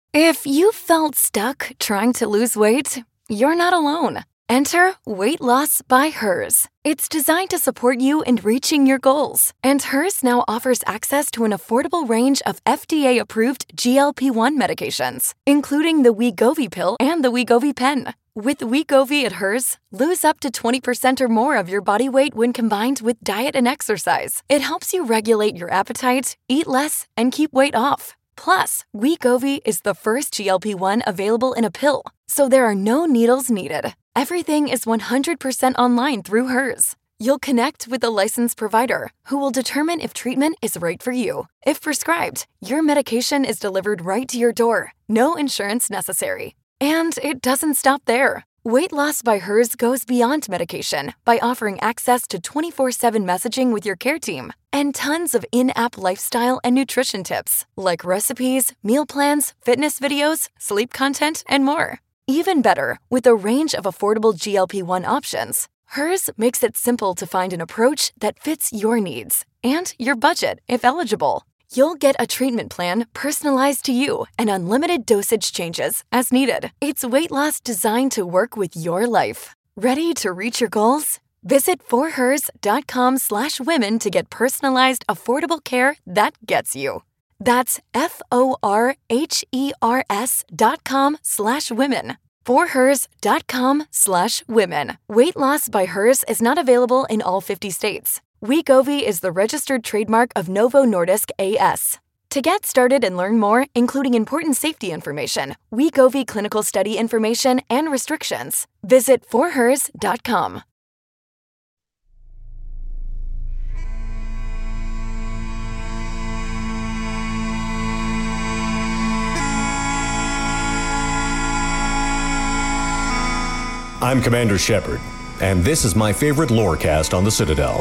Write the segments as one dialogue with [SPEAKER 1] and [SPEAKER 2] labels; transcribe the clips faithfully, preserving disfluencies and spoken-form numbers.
[SPEAKER 1] If you felt stuck trying to lose weight, you're not alone. Enter Weight Loss by Hers. It's designed to support you in reaching your goals. And Hers now offers access to an affordable range of F D A-approved G L P one medications, including the Wegovy pill and the Wegovy pen. With Wegovy at Hers, lose up to twenty percent or more of your body weight when combined with diet and exercise. It helps you regulate your appetite, eat less, and keep weight off. Plus, Wegovy is the first G L P one available in a pill, so there are no needles needed. Everything is one hundred percent online through Hers. You'll connect with a licensed provider who will determine if treatment is right for you. If prescribed, your medication is delivered right to your door. No insurance necessary. And it doesn't stop there. Weight Loss by Hers goes beyond medication by offering access to twenty-four seven messaging with your care team and tons of in-app lifestyle and nutrition tips like recipes, meal plans, fitness videos, sleep content, and more. Even better, with a range of affordable G L P one options, Hers makes it simple to find an approach that fits your needs and your budget if eligible. You'll get a treatment plan personalized to you and unlimited dosage changes as needed. It's weight loss designed to work with your life. Ready to reach your goals? Visit forhers.com slash women to get personalized, affordable care that gets you. That's F-O-R-H-E-R-S dot com slash women. forhers.com slash women. Weight Loss by Hers is not available in all fifty states. Wegovy is the registered trademark of Novo Nordisk A S. To get started and learn more, including important safety information, Wegovy clinical study information, and restrictions, visit forhers dot com.
[SPEAKER 2] I'm Commander Shepard, and this is my favorite lorecast on the Citadel.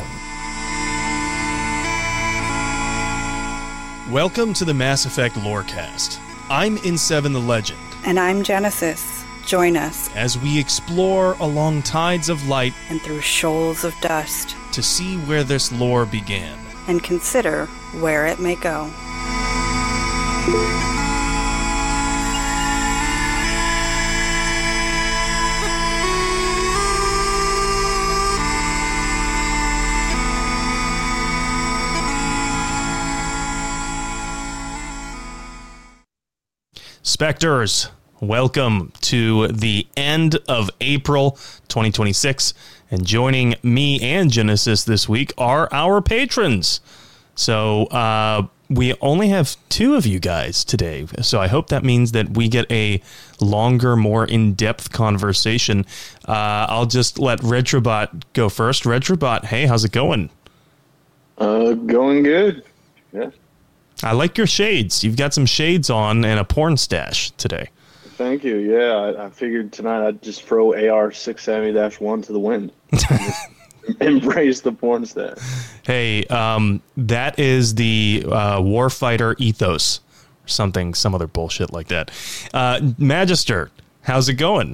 [SPEAKER 3] Welcome to the Mass Effect Lorecast. I'm N seven the Legend.
[SPEAKER 4] And I'm Genesis. Join us
[SPEAKER 3] as we explore along tides of light
[SPEAKER 4] and through shoals of dust
[SPEAKER 3] to see where this lore began
[SPEAKER 4] and consider where it may go.
[SPEAKER 3] Spectres, welcome to the end of April twenty twenty-six, and joining me and Genesis this week are our patrons. So uh, we only have two of you guys today, so I hope that means that we get a longer, more in-depth conversation. Uh, I'll just let Retrobot go first. Retrobot, hey, how's it going?
[SPEAKER 5] Uh, going good, yeah.
[SPEAKER 3] I like your shades. You've got some shades on and a porn stash today.
[SPEAKER 5] Thank you. Yeah, I, I figured tonight I'd just throw A R six seventy dash one to the wind. Embrace the porn stash.
[SPEAKER 3] Hey, um, that is the uh, warfighter ethos, or something, some other bullshit like that. Uh, Magister, how's it going?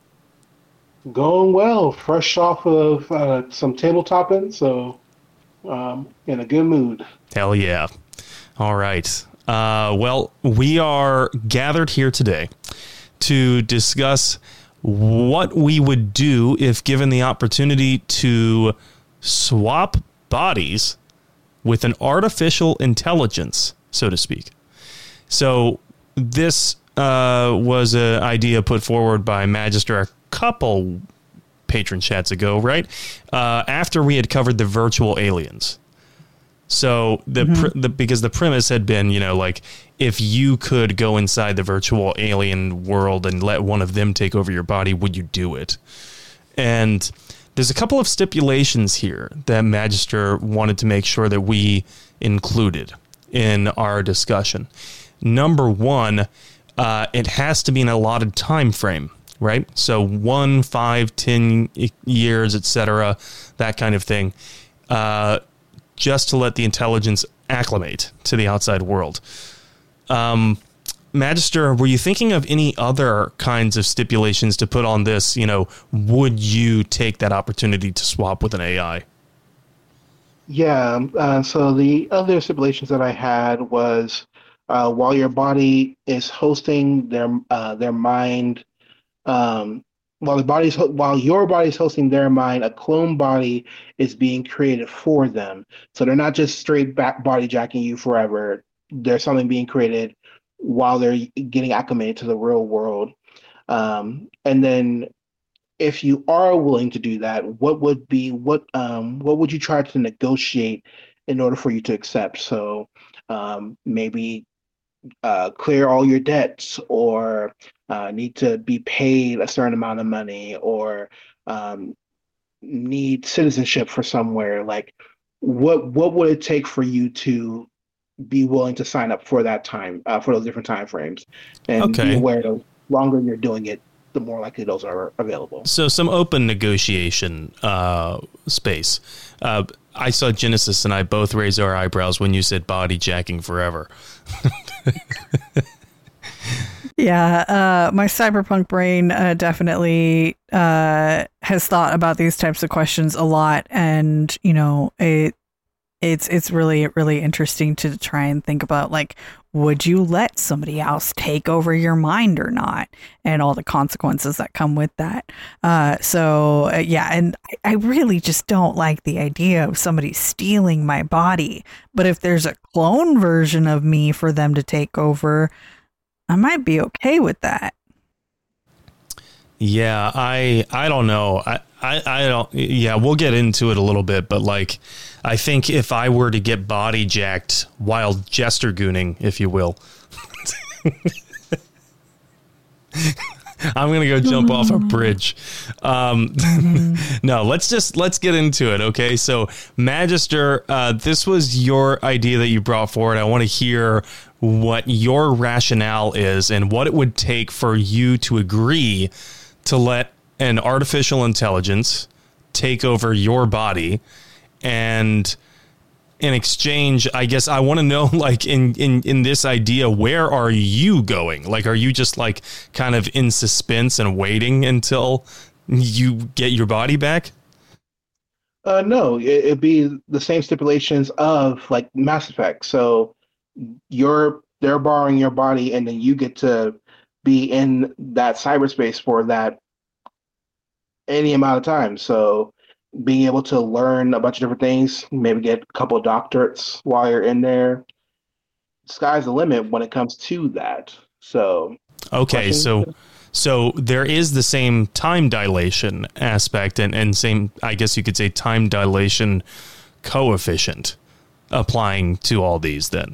[SPEAKER 6] Going well. Fresh off of uh, some tabletop-ing, so um, in a good mood.
[SPEAKER 3] Hell yeah. All right. Uh, well, we are gathered here today to discuss what we would do if given the opportunity to swap bodies with an artificial intelligence, so to speak. So this uh, was an idea put forward by Magister a couple patron chats ago, right? Uh, after we had covered the virtual aliens. So the, mm-hmm. pr- the because the premise had been, you know, like if you could go inside the virtual alien world and let one of them take over your body, would you do it? And there's a couple of stipulations here that Magister wanted to make sure that we included in our discussion. Number one, uh, it has to be an allotted time frame, right? So one, five, ten years, et cetera, that kind of thing. Uh, just to let the intelligence acclimate to the outside world. Um, Magister, were you thinking of any other kinds of stipulations to put on this? You know, would you take that opportunity to swap with an A I?
[SPEAKER 6] Yeah, uh, so the other stipulations that I had was uh, while your body is hosting their uh, their mind. Um, while the body's while your body's hosting their mind, a clone body is being created for them. So they're not just straight back body jacking you forever. There's something being created while they're getting acclimated to the real world. Um, and then, if you are willing to do that, what would be what um, what would you try to negotiate in order for you to accept? So um, maybe uh, clear all your debts, or uh, need to be paid a certain amount of money, or um, need citizenship for somewhere. Like, what what would it take for you to be willing to sign up for that time, uh, for those different time frames, and
[SPEAKER 3] Okay.
[SPEAKER 6] be aware the longer you're doing it, the more likely those are available.
[SPEAKER 3] So some open negotiation uh, space. Uh, I saw Genesis and I both raised our eyebrows when you said body jacking forever.
[SPEAKER 7] Yeah, uh, my cyberpunk brain uh, definitely uh, has thought about these types of questions a lot, and you know, it it's it's really really interesting to try and think about, like, would you let somebody else take over your mind or not, and all the consequences that come with that. Uh, so uh, yeah, and I, I really just don't like the idea of somebody stealing my body. But if there's a clone version of me for them to take over, I might be okay with that.
[SPEAKER 3] Yeah, I I don't know. I, I, I don't. Yeah, we'll get into it a little bit, but like, I think if I were to get body jacked while jester gooning, if you will, I'm gonna go jump off a bridge. Um, no, let's just let's get into it. Okay, so Magister, uh, this was your idea that you brought forward. I want to hear what your rationale is and what it would take for you to agree to let an artificial intelligence take over your body. And in exchange, I guess I want to know, like, in, in, in this idea, where are you going? Like, are you just like kind of in suspense and waiting until you get your body back?
[SPEAKER 6] Uh, no, it, it'd be the same stipulations of like Mass Effect. So you're they're borrowing your body, and then you get to be in that cyberspace for that any amount of time. So being able to learn a bunch of different things, maybe get a couple of doctorates while you're in there. Sky's the limit when it comes to that. So
[SPEAKER 3] okay, so so there is the same time dilation aspect, and, and same, I guess you could say, time dilation coefficient applying to all these then.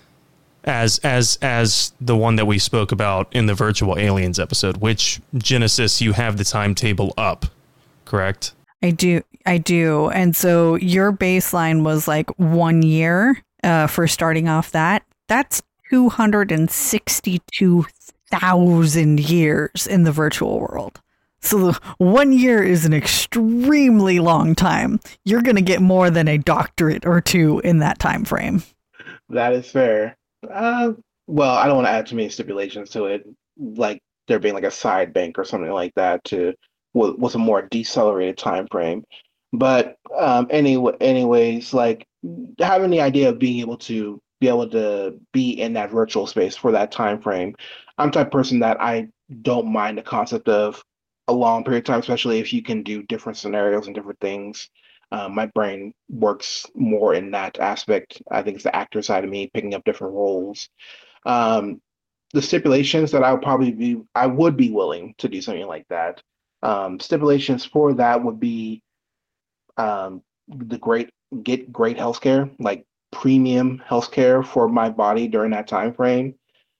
[SPEAKER 3] As as as the one that we spoke about in the Virtual Aliens episode, which, Genesis, you have the timetable up, correct?
[SPEAKER 7] I do. I do. And so your baseline was like one year uh, for starting off that. That's two hundred sixty-two thousand years in the virtual world. So one year is an extremely long time. You're going to get more than a doctorate or two in that time frame.
[SPEAKER 6] That is fair. Uh, well, I don't want to add too many stipulations to it, like there being like a side bank or something like that to with, with a more decelerated time frame. But um, anyway, anyways, like having the idea of being able to be able to be in that virtual space for that time frame, I'm the type of person that I don't mind the concept of a long period of time, especially if you can do different scenarios and different things. Uh, my brain works more in that aspect. I think it's the actor side of me picking up different roles. Um, the stipulations that I would probably be, I would be willing to do something like that. Um, stipulations for that would be um, the great get great healthcare, like premium healthcare for my body during that time frame,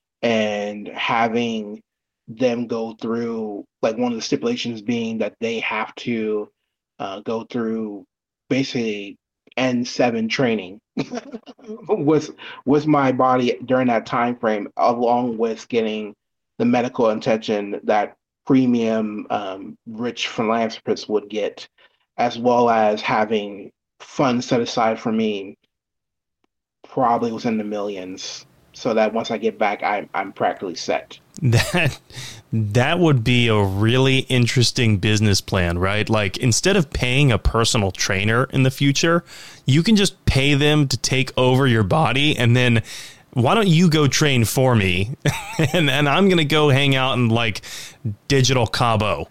[SPEAKER 6] and having them go through, like, one of the stipulations being that they have to uh, go through basically N seven training with with my body during that time frame, along with getting the medical attention that premium um, rich philanthropists would get, as well as having funds set aside for me, probably within the millions, so that once I get back, I'm I'm practically set.
[SPEAKER 3] That that would be a really interesting business plan, right? Like, instead of paying a personal trainer in the future, you can just pay them to take over your body, and then why don't you go train for me? and and I'm going to go hang out in like digital Cabo.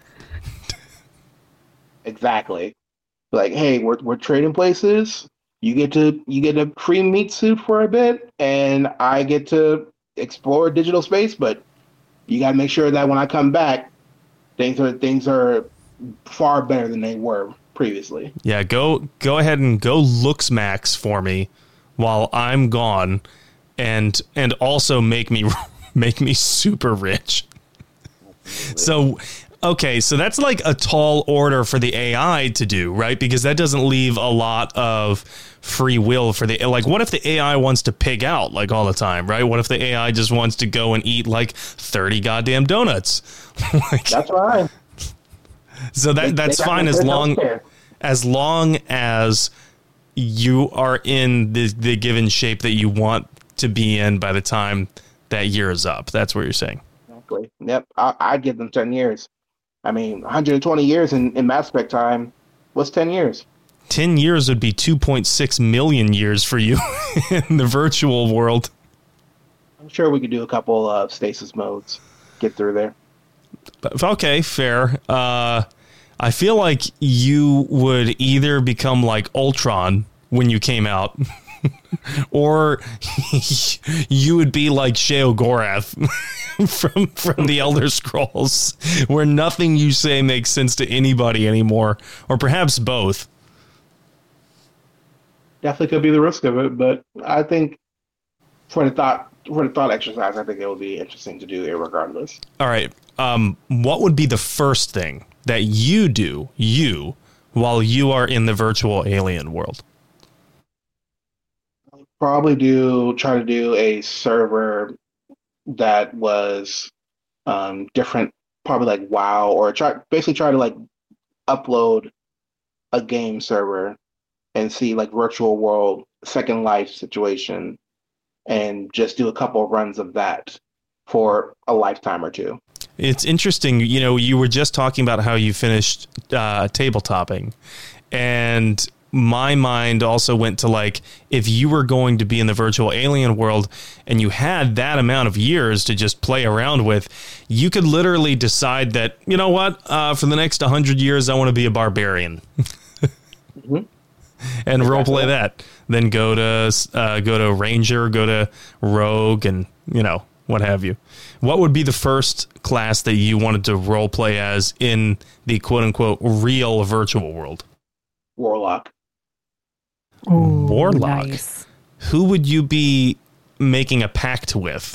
[SPEAKER 6] Exactly. Like, hey, we're we're trading places. You get to you get a free meat suit for a bit, and I get to explore digital space. But you got to make sure that when I come back, things are things are far better than they were previously.
[SPEAKER 3] Yeah, go go ahead and go looks max for me while I'm gone, and and also make me make me super rich. So. Okay, so that's like a tall order for the A I to do, right? Because that doesn't leave a lot of free will for the, like, what if the A I wants to pig out like all the time, right? What if the A I just wants to go and eat like thirty goddamn donuts? like,
[SPEAKER 6] that's fine.
[SPEAKER 3] So that that's they fine as long as long as you are in the the given shape that you want to be in by the time that year is up. That's what you're saying.
[SPEAKER 6] Exactly. Yep. I, I'd give them ten years. I mean, one hundred twenty years in, in Mass Effect time. What's ten years?
[SPEAKER 3] ten years would be two point six million years for you in the virtual world.
[SPEAKER 6] I'm sure we could do a couple of stasis modes, get through there.
[SPEAKER 3] But, okay, fair. Uh, I feel like you would either become like Ultron when you came out, or you would be like Sheogorath from from the Elder Scrolls, where nothing you say makes sense to anybody anymore, or perhaps both.
[SPEAKER 6] Definitely could be the risk of it, but I think for the thought for the thought exercise, I think it would be interesting to do it regardless.
[SPEAKER 3] All right. Um, what would be the first thing that you do, you, while you are in the virtual alien world?
[SPEAKER 6] Probably do try to do a server that was um, different, probably like WoW, or try basically try to like upload a game server and see like virtual world Second Life situation, and just do a couple of runs of that for a lifetime or two.
[SPEAKER 3] It's interesting. You know, you were just talking about how you finished uh, tabletopping, and my mind also went to like, if you were going to be in the virtual alien world and you had that amount of years to just play around with, you could literally decide that, you know what, uh, for the next one hundred years, I want to be a barbarian. mm-hmm. And roleplay that. Then go to uh, go to Ranger, go to Rogue, and, you know, what have you. What would be the first class that you wanted to roleplay as in the quote-unquote real virtual world?
[SPEAKER 6] Warlock.
[SPEAKER 7] Ooh,
[SPEAKER 3] Warlock.
[SPEAKER 7] Nice.
[SPEAKER 3] Who would you be making a pact with?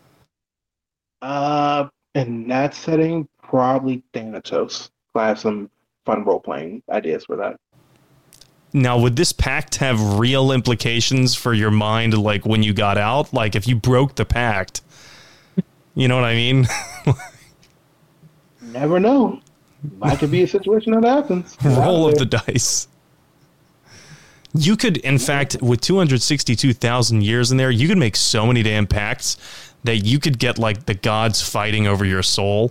[SPEAKER 6] Uh, in that setting, probably Thanatos. I have some fun role-playing ideas for that.
[SPEAKER 3] Now, would this pact have real implications for your mind, like when you got out? Like, if you broke the pact, you know what I mean?
[SPEAKER 6] Never know. Might could be a situation that happens.
[SPEAKER 3] Roll of the dice. You could, in fact, with two hundred sixty-two thousand years in there, you could make so many damn pacts that you could get, like, the gods fighting over your soul.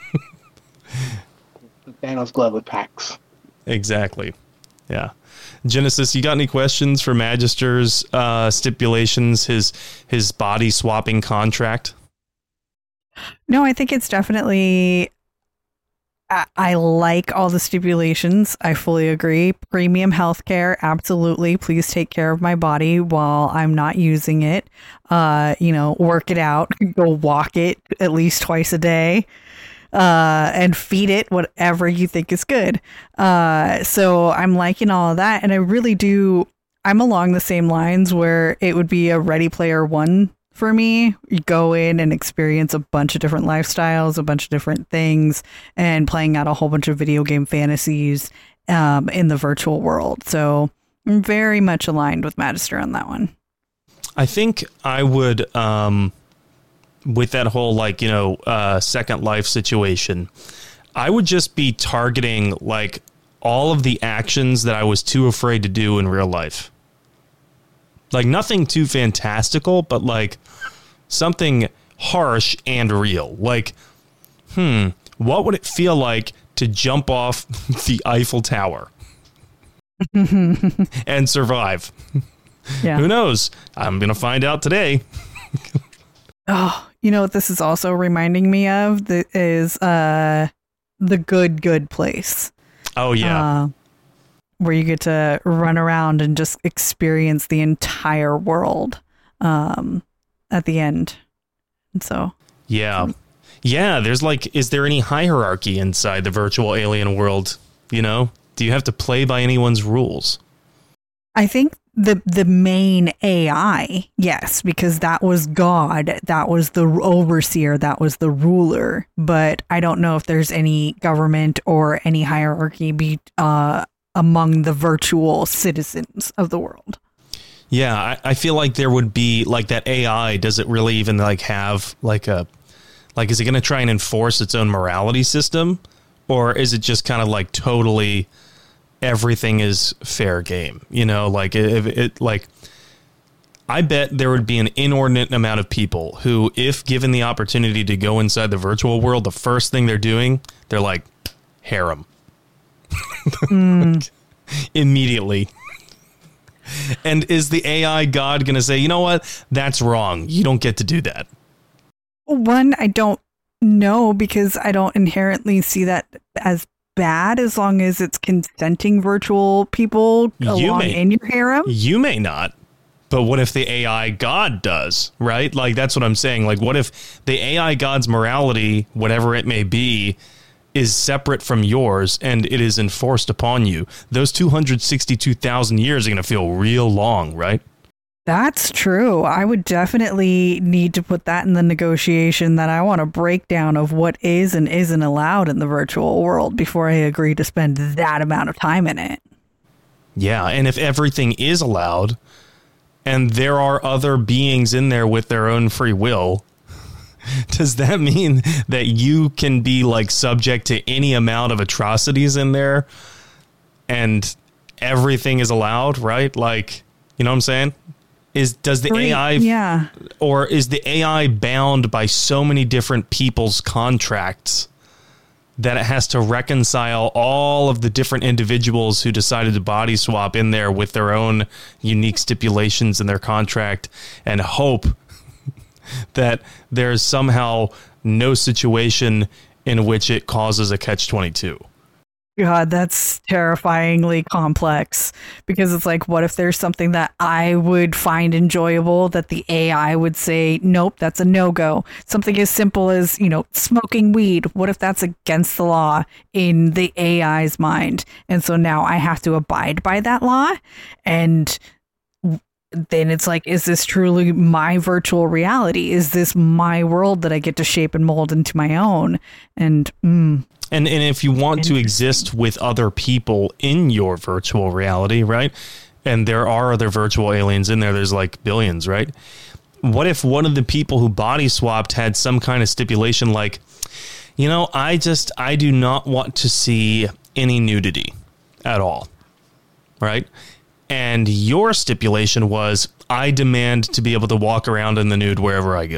[SPEAKER 6] Thanos glove with packs.
[SPEAKER 3] Exactly. Yeah. Genesis, you got any questions for Magister's uh, stipulations, his his body swapping contract?
[SPEAKER 7] No, I think it's definitely, I, I like all the stipulations. I fully agree. Premium healthcare, absolutely. Please take care of my body while I'm not using it. Uh, you know, work it out, go walk it at least twice a day. Uh, and feed it whatever you think is good. Uh, so I'm liking all of that. And I really do, I'm along the same lines where it would be a Ready Player One for me. You go in and experience a bunch of different lifestyles, a bunch of different things, and playing out a whole bunch of video game fantasies um, in the virtual world. So I'm very much aligned with Magister on that one.
[SPEAKER 3] I think I would... Um with that whole, like, you know, uh, Second Life situation, I would just be targeting, like, all of the actions that I was too afraid to do in real life. Like, nothing too fantastical, but, like, something harsh and real. Like, hmm, what would it feel like to jump off the Eiffel Tower and survive?
[SPEAKER 7] Yeah.
[SPEAKER 3] Who knows? I'm going to find out today.
[SPEAKER 7] Oh, you know what this is also reminding me of? The, is uh, the Good Good Place.
[SPEAKER 3] Oh, yeah.
[SPEAKER 7] Uh, where you get to run around and just experience the entire world um, at the end. And so...
[SPEAKER 3] Yeah. Yeah, there's like, is there any hierarchy inside the virtual alien world? You know? Do you have to play by anyone's rules?
[SPEAKER 7] I think the the main A I, yes, because that was God, that was the overseer, that was the ruler. But I don't know if there's any government or any hierarchy be, uh, among the virtual citizens of the world.
[SPEAKER 3] Yeah, I, I feel like there would be like that A I. Does it really even like have like a like is it going to try and enforce its own morality system, or is it just kind of like totally everything is fair game? You know, like if it, it like I bet there would be an inordinate amount of people who, if given the opportunity to go inside the virtual world, the first thing they're doing, they're like harem mm. immediately. And is the A I God going to say, you know what? That's wrong. You don't get to do that.
[SPEAKER 7] One, I don't know, because I don't inherently see that as bad as long as it's consenting virtual people
[SPEAKER 3] You
[SPEAKER 7] along
[SPEAKER 3] may-
[SPEAKER 7] in your harem.
[SPEAKER 3] You may not. But what if the A I God does, right? Like, that's what I'm saying. Like, what if the A I God's morality, whatever it may be, is separate from yours and it is enforced upon you? Those two hundred sixty-two thousand years are going to feel real long, right?
[SPEAKER 7] That's true. I would definitely need to put that in the negotiation, that I want a breakdown of what is and isn't allowed in the virtual world before I agree to spend that amount of time in it.
[SPEAKER 3] Yeah, and if everything is allowed and there are other beings in there with their own free will, does that mean that you can be like subject to any amount of atrocities in there and everything is allowed, right? Like, you know what I'm saying? Is does the
[SPEAKER 7] Great.
[SPEAKER 3] A I
[SPEAKER 7] yeah.
[SPEAKER 3] or is the A I bound by so many different people's contracts that it has to reconcile all of the different individuals who decided to body swap in there with their own unique stipulations in their contract and hope that there's somehow no situation in which it causes a catch twenty-two?
[SPEAKER 7] God, that's terrifyingly complex, because it's like, what if there's something that I would find enjoyable that the A I would say, nope, that's a no-go? Something as simple as, you know, smoking weed. What if that's against the law in the A I's mind? And so now I have to abide by that law. And then it's like, is this truly my virtual reality? Is this my world that I get to shape and mold into my own? And, mm,
[SPEAKER 3] And and if you want to exist with other people in your virtual reality, right? And there are other virtual aliens in there. There's like billions, right? What if one of the people who body swapped had some kind of stipulation like, you know, I just, I do not want to see any nudity at all, right? And your stipulation was, I demand to be able to walk around in the nude wherever I go.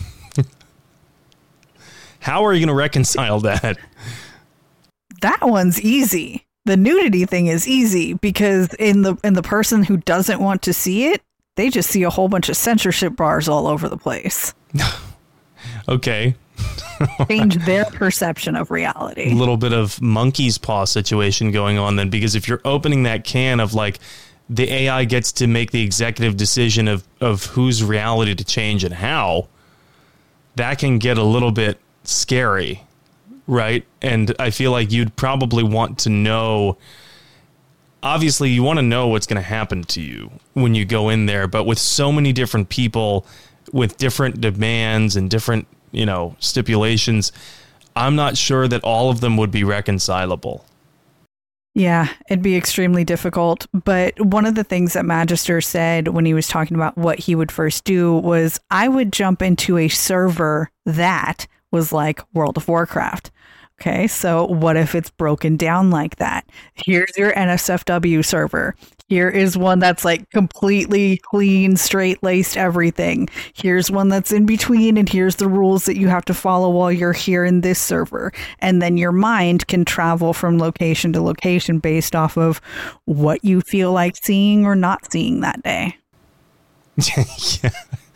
[SPEAKER 3] How are you going to reconcile that?
[SPEAKER 7] That one's easy. The nudity thing is easy, because in the in the person who doesn't want to see it, they just see a whole bunch of censorship bars all over the place.
[SPEAKER 3] Okay.
[SPEAKER 7] Change their perception of reality.
[SPEAKER 3] A little bit of monkey's paw situation going on then, because if you're opening that can of like the A I gets to make the executive decision of, of whose reality to change and how, that can get a little bit scary, right? And I feel like you'd probably want to know, obviously you want to know what's going to happen to you when you go in there, but with so many different people with different demands and different, you know, stipulations, I'm not sure that all of them would be reconcilable.
[SPEAKER 7] Yeah, it'd be extremely difficult. But one of the things that Magister said when he was talking about what he would first do was, I would jump into a server that was like World of Warcraft. Okay, so what if it's broken down like that? Here's your N S F W server. Here is one that's like completely clean, straight-laced everything. Here's one that's in between, and here's the rules that you have to follow while you're here in this server. And then your mind can travel from location to location based off of what you feel like seeing or not seeing that day.
[SPEAKER 3] Yeah.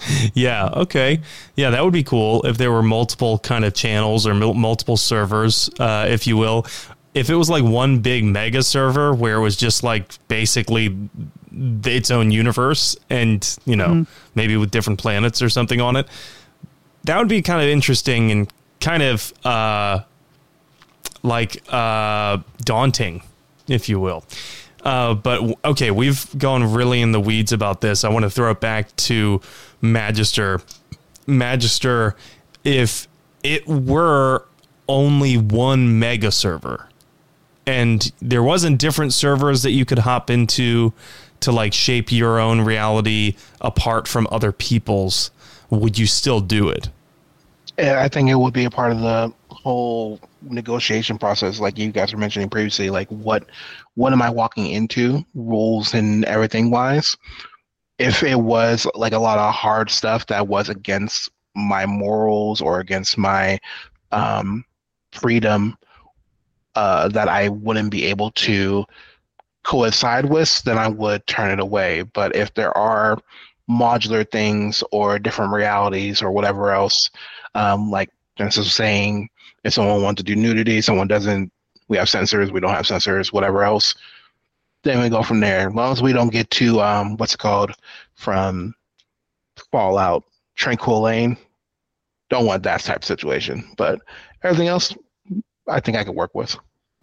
[SPEAKER 3] Yeah. Okay. Yeah, that would be cool if there were multiple kind of channels or mul- multiple servers, uh, if you will. If it was like one big mega server where it was just like basically its own universe and, you know, mm-hmm. maybe with different planets or something on it, that would be kind of interesting and kind of uh, like uh, daunting, if you will. Uh, but, okay, we've gone really in the weeds about this. I want to throw it back to Magister. Magister, if it were only one mega server and there wasn't different servers that you could hop into to like shape your own reality apart from other people's, would you still do it?
[SPEAKER 8] Yeah, I think it would be a part of the whole negotiation process, like you guys were mentioning previously. Like, what what am I walking into, rules and everything wise? If it was like a lot of hard stuff that was against my morals or against my um, freedom, uh, that I wouldn't be able to coincide with, then I would turn it away. But if there are modular things or different realities or whatever else, um, like Genesis was saying, if someone wants to do nudity, someone doesn't, we have censors, we don't have censors, whatever else, then we go from there. As long as we don't get to, um, what's it called, from Fallout, Tranquil Lane, don't want that type of situation. But everything else, I think I could work with.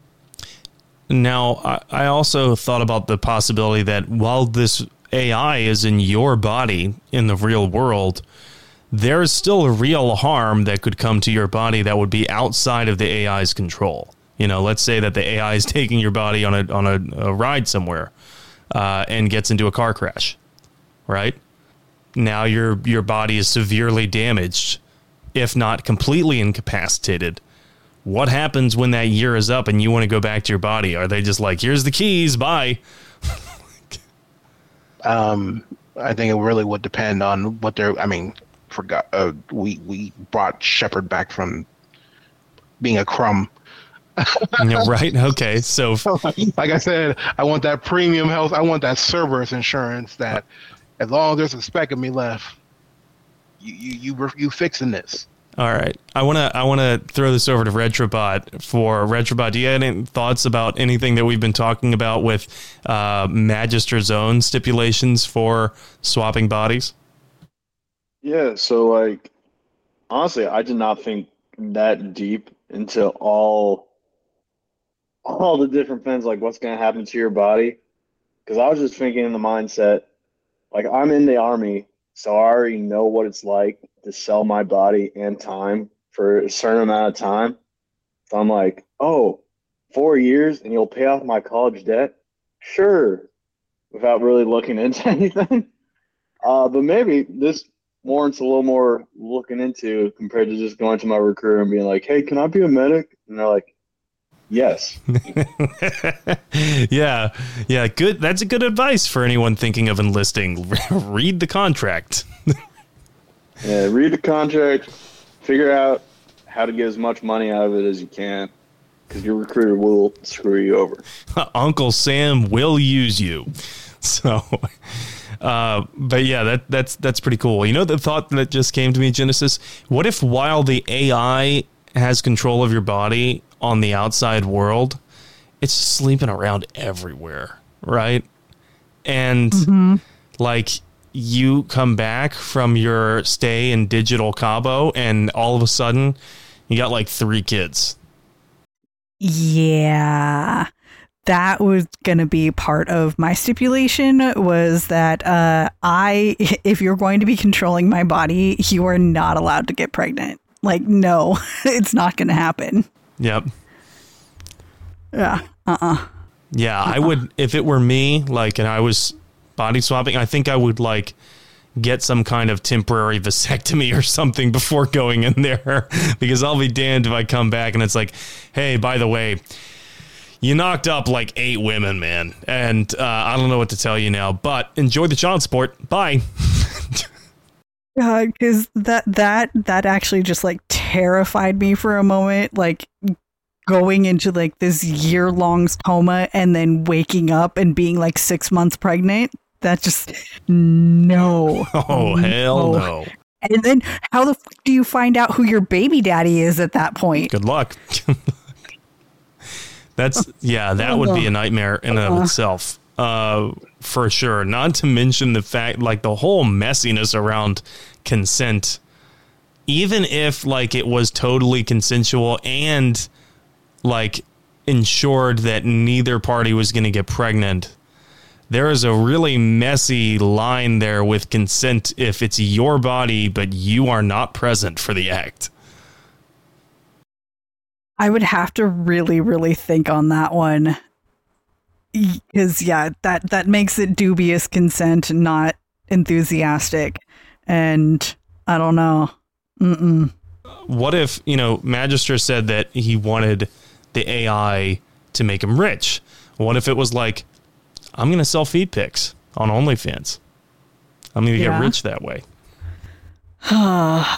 [SPEAKER 3] Now, I, I also thought about the possibility that while this A I is in your body in the real world, there is still a real harm that could come to your body that would be outside of the A I's control. You know, let's say that the A I is taking your body on a on a, a ride somewhere uh, and gets into a car crash, right? Now your your body is severely damaged, if not completely incapacitated. What happens when that year is up and you want to go back to your body? Are they just like, here's the keys, bye?
[SPEAKER 8] um, I think it really would depend on what they're, I mean, forgot uh, we we brought Shepard back from being a crumb.
[SPEAKER 3] Yeah, right. Okay. So,
[SPEAKER 8] like I said, I want that premium health. I want that Cerberus insurance that, as long as there's a speck of me left, you you you, you fixing this.
[SPEAKER 3] All right. I want to I want to throw this over to Retrobot. For Retrobot, do you have any thoughts about anything that we've been talking about with uh, Magister's own stipulations for swapping bodies?
[SPEAKER 5] Yeah, so like honestly, I did not think that deep into all all the different things, like what's going to happen to your body, because I was just thinking in the mindset, like I'm in the Army, so I already know what it's like to sell my body and time for a certain amount of time. So I'm like, oh, four years and you'll pay off my college debt? Sure, without really looking into anything. Uh, but maybe this warrants a little more looking into compared to just going to my recruiter and being like, hey, can I be a medic? And they're like, yes.
[SPEAKER 3] yeah. Yeah. Good. That's a good advice for anyone thinking of enlisting. Read the contract.
[SPEAKER 5] Yeah. Read the contract, figure out how to get as much money out of it as you can, because your recruiter will screw you over.
[SPEAKER 3] Uncle Sam will use you. So, Uh, but yeah, that that's that's pretty cool. You know, the thought that just came to me, Genesis, what if while the A I has control of your body on the outside world, it's just sleeping around everywhere, right? And mm-hmm. like you come back from your stay in Digital Cabo and all of a sudden you got like three kids.
[SPEAKER 7] Yeah. That was going to be part of my stipulation, was that uh, I, if you're going to be controlling my body, you are not allowed to get pregnant. Like, no, it's not going to happen.
[SPEAKER 3] Yep.
[SPEAKER 7] Yeah. Uh-uh.
[SPEAKER 3] Yeah, uh-uh. I would, if it were me, like, and I was body swapping, I think I would, like, get some kind of temporary vasectomy or something before going in there, because I'll be damned if I come back and it's like, hey, by the way, you knocked up like eight women, man. And uh, I don't know what to tell you now, but enjoy the child support. Bye.
[SPEAKER 7] Uh, because that, that, that actually just like terrified me for a moment. Like going into like this year long coma and then waking up and being like six months pregnant. That just, no.
[SPEAKER 3] Oh, hell no.
[SPEAKER 7] And then how the fuck do you find out who your baby daddy is at that point?
[SPEAKER 3] Good luck. That's, yeah, that would be a nightmare in and of itself. Uh, for sure. Not to mention the fact, like, the whole messiness around consent. Even if, like, it was totally consensual and, like, ensured that neither party was going to get pregnant, there is a really messy line there with consent if it's your body, but you are not present for the act.
[SPEAKER 7] I would have to really, really think on that one. Because, yeah, that, that makes it dubious consent, not enthusiastic. And I don't know. Mm-mm.
[SPEAKER 3] What if, you know, Magister said that he wanted the A I to make him rich? What if it was like, I'm going to sell feed pics on OnlyFans. I'm going to
[SPEAKER 7] Yeah.
[SPEAKER 3] get rich that way.
[SPEAKER 7] Oh.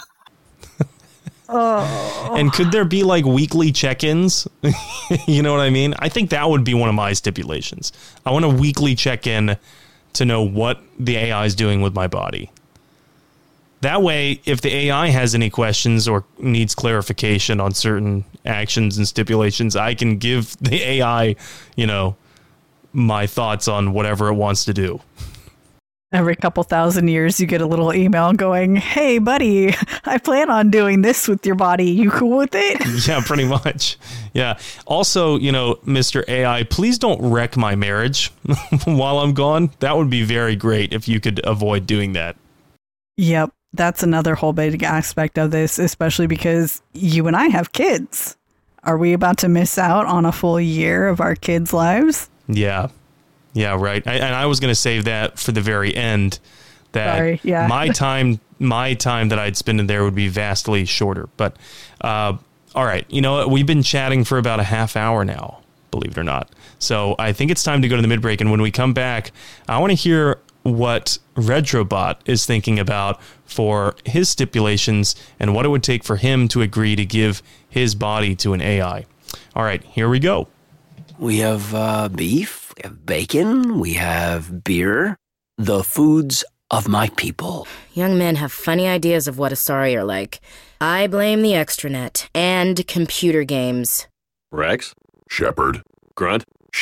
[SPEAKER 3] And could there be like weekly check-ins? You know what I mean? I think that would be one of my stipulations. I want a weekly check-in to know what the A I is doing with my body. That way, if the A I has any questions or needs clarification on certain actions and stipulations, I can give the A I, you know, my thoughts on whatever it wants to do.
[SPEAKER 7] Every couple thousand years, you get a little email going, hey, buddy, I plan on doing this with your body. You cool with it?
[SPEAKER 3] Yeah, pretty much. Yeah. Also, you know, Mister A I, please don't wreck my marriage while I'm gone. That would be very great if you could avoid doing that.
[SPEAKER 7] Yep. That's another whole big aspect of this, especially because you and I have kids. Are we about to miss out on a full year of our kids' lives?
[SPEAKER 3] Yeah. Yeah, right. I, and I was going to save that for the very end. That
[SPEAKER 7] Sorry, yeah.
[SPEAKER 3] my time, my time that I'd spend in there would be vastly shorter. But uh, all right, you know what? We've been chatting for about a half hour now, believe it or not. So I think it's time to go to the mid break. And when we come back, I want to hear what Retrobot is thinking about for his stipulations and what it would take for him to agree to give his body to an A I. All right, here we go.
[SPEAKER 9] We have uh, beef, we have bacon, we have beer, the foods of my people.
[SPEAKER 10] Young men have funny ideas of what Asari are like. I blame the extranet and computer games.
[SPEAKER 11] Rex? Shepard. Grunt?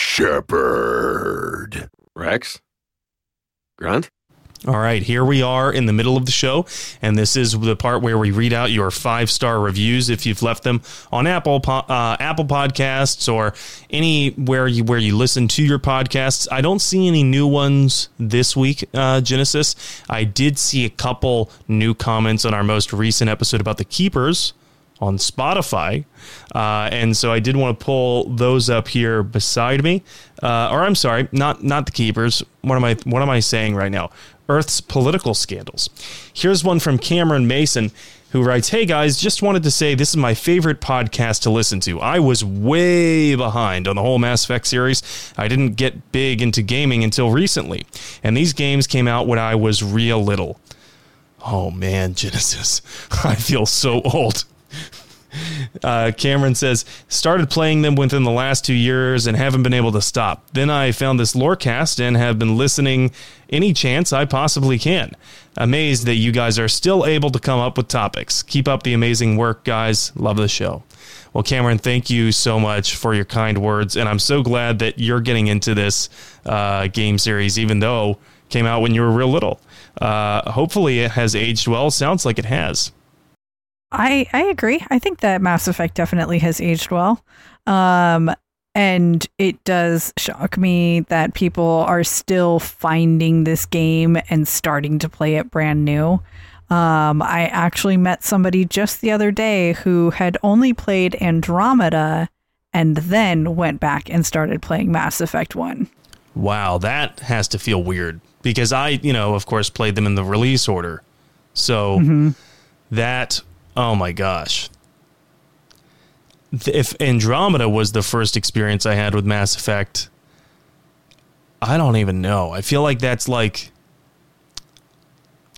[SPEAKER 11] Shepard. Rex? Grunt?
[SPEAKER 3] All right, here we are in the middle of the show, and this is the part where we read out your five-star reviews if you've left them on Apple uh, Apple Podcasts or anywhere you, where you listen to your podcasts. I don't see any new ones this week, uh, Genesis. I did see a couple new comments on our most recent episode about the Keepers on Spotify, uh, and so I did want to pull those up here beside me. Uh, or I'm sorry, not not the Keepers. What am I? What am I saying right now? Earth's political scandals. Here's one from Cameron Mason, who writes, "Hey guys, just wanted to say this is my favorite podcast to listen to. I was way behind on the whole Mass Effect series. I didn't get big into gaming until recently, and these games came out when I was real little." Oh man, Genesis, I feel so old. Uh, Cameron says, started playing them within the last two years and haven't been able to stop. Then I found this Lorecast and have been listening any chance I possibly can. Amazed that you guys are still able to come up with topics. Keep up the amazing work, guys. Love the show. Well, Cameron, thank you so much for your kind words, and I'm so glad that you're getting into this uh, game series, even though it came out when you were real little. Uh, hopefully it has aged well. Sounds like it has.
[SPEAKER 7] I, I agree. I think that Mass Effect definitely has aged well. Um, and it does shock me that people are still finding this game and starting to play it brand new. Um, I actually met somebody just the other day who had only played Andromeda and then went back and started playing Mass Effect one.
[SPEAKER 3] Wow, that has to feel weird because I, you know, of course, played them in the release order. So mm-hmm. that... Oh my gosh. If Andromeda was the first experience I had with Mass Effect, I don't even know. I feel like that's like,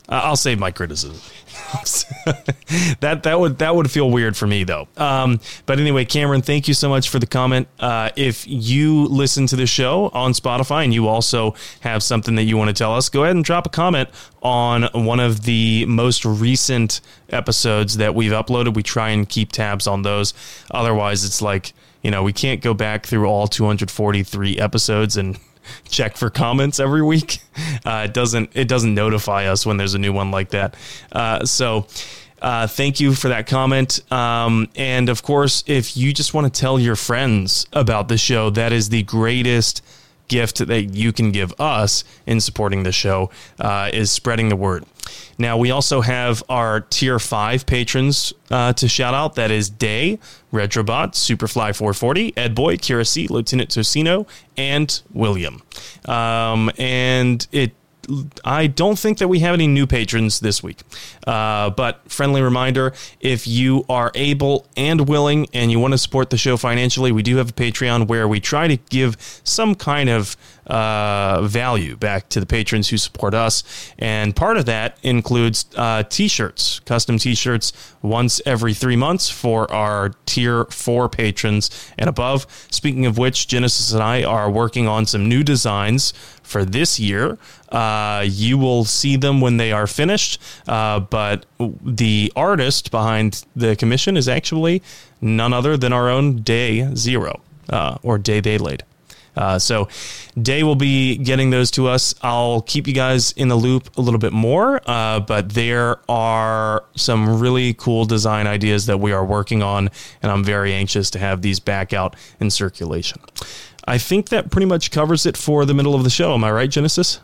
[SPEAKER 3] I'll save my criticism. that that would that would feel weird for me though. Um, but anyway, Cameron, thank you so much for the comment. Uh, if you listen to the show on Spotify and you also have something that you want to tell us, go ahead and drop a comment on one of the most recent episodes that we've uploaded. We try and keep tabs on those. Otherwise, it's like, you know, we can't go back through all two hundred forty-three episodes and check for comments every week. Uh, it doesn't it doesn't notify us when there's a new one like that. Uh, so uh, thank you for that comment. Um, and of course, if you just want to tell your friends about the show, that is the greatest gift that you can give us in supporting the show, uh, is spreading the word. Now, we also have our tier five patrons uh, to shout out. That is Day, Retrobot, Superfly four forty, Ed Boy, Kira C, Lieutenant Tocino, and William. Um, and it I don't think that we have any new patrons this week. Uh, but friendly reminder, if you are able and willing and you want to support the show financially, we do have a Patreon where we try to give some kind of uh, value back to the patrons who support us. And part of that includes uh, t-shirts, custom t-shirts once every three months for our tier four patrons and above. Speaking of which, Genesis and I are working on some new designs for this year. Uh, you will see them when they are finished, uh, but the artist behind the commission is actually none other than our own Day Zero, uh, or Day They Laid. Uh, so Day will be getting those to us. I'll keep you guys in the loop a little bit more, uh, but there are some really cool design ideas that we are working on, and I'm very anxious to have these back out in circulation. I think that pretty much covers it for the middle of the show. Am I right, Genesis?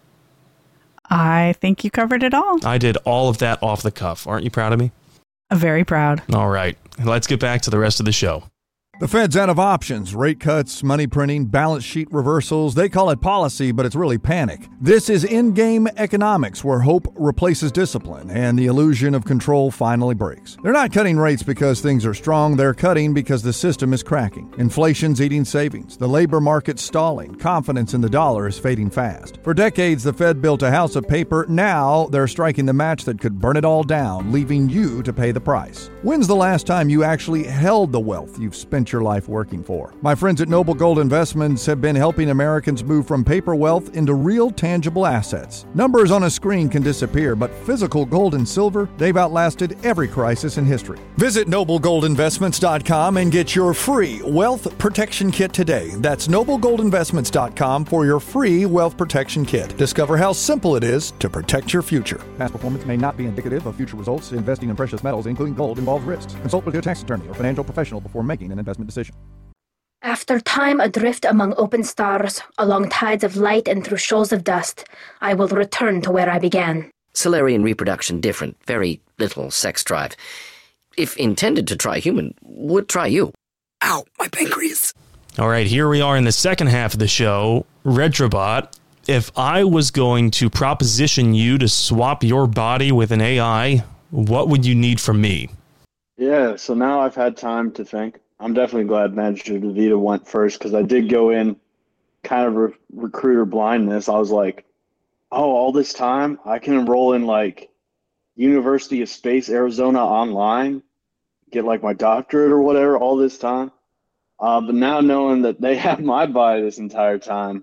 [SPEAKER 7] I think you covered it all.
[SPEAKER 3] I did all of that off the cuff. Aren't you proud of me?
[SPEAKER 7] Very proud.
[SPEAKER 3] All right. Let's get back to the rest of the show.
[SPEAKER 12] The Fed's out of options, rate cuts, money printing, balance sheet reversals. They call it policy, but it's really panic. This is in-game economics, where hope replaces discipline and the illusion of control finally breaks. They're not cutting rates because things are strong. They're cutting because the system is cracking. Inflation's eating savings. The labor market's stalling. Confidence in the dollar is fading fast. For decades, the Fed built a house of paper. Now they're striking the match that could burn it all down, leaving you to pay the price. When's the last time you actually held the wealth you've spent your life working for? My friends at Noble Gold Investments have been helping Americans move from paper wealth into real tangible assets. Numbers on a screen can disappear, but physical gold and silver, they've outlasted every crisis in history. Visit noble gold investments dot com and get your free wealth protection kit today. That's noble gold investments dot com for your free wealth protection kit. Discover how simple it is to protect your future. Past performance may not be indicative of future results. Investing in precious metals, including gold, involves risks. Consult with your tax attorney or financial professional before making an investment decision.
[SPEAKER 13] After time adrift among open stars, along tides of light and through shoals of dust, I will return to where I began.
[SPEAKER 9] Solarian reproduction different, very little sex drive. If intended to try human, would try you. Ow, my pancreas.
[SPEAKER 3] All right, here we are in the second half of the show. Retrobot, if I was going to proposition you to swap your body with an A I, what would you need from me?
[SPEAKER 5] Yeah, so now I've had time to think. I'm definitely glad Manager DeVita went first, because I did go in kind of re- recruiter blindness. I was like, oh, all this time I can enroll in like University of Space Arizona online, get like my doctorate or whatever all this time. Uh, but now knowing that they have my body this entire time,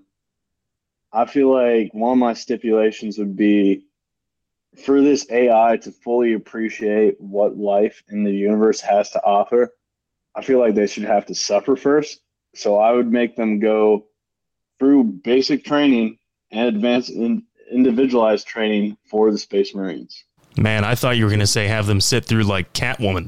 [SPEAKER 5] I feel like one of my stipulations would be for this A I to fully appreciate what life in the universe has to offer. I feel like they should have to suffer first. So I would make them go through basic training and advanced in individualized training for the Space Marines.
[SPEAKER 3] Man, I thought you were going to say have them sit through like Catwoman.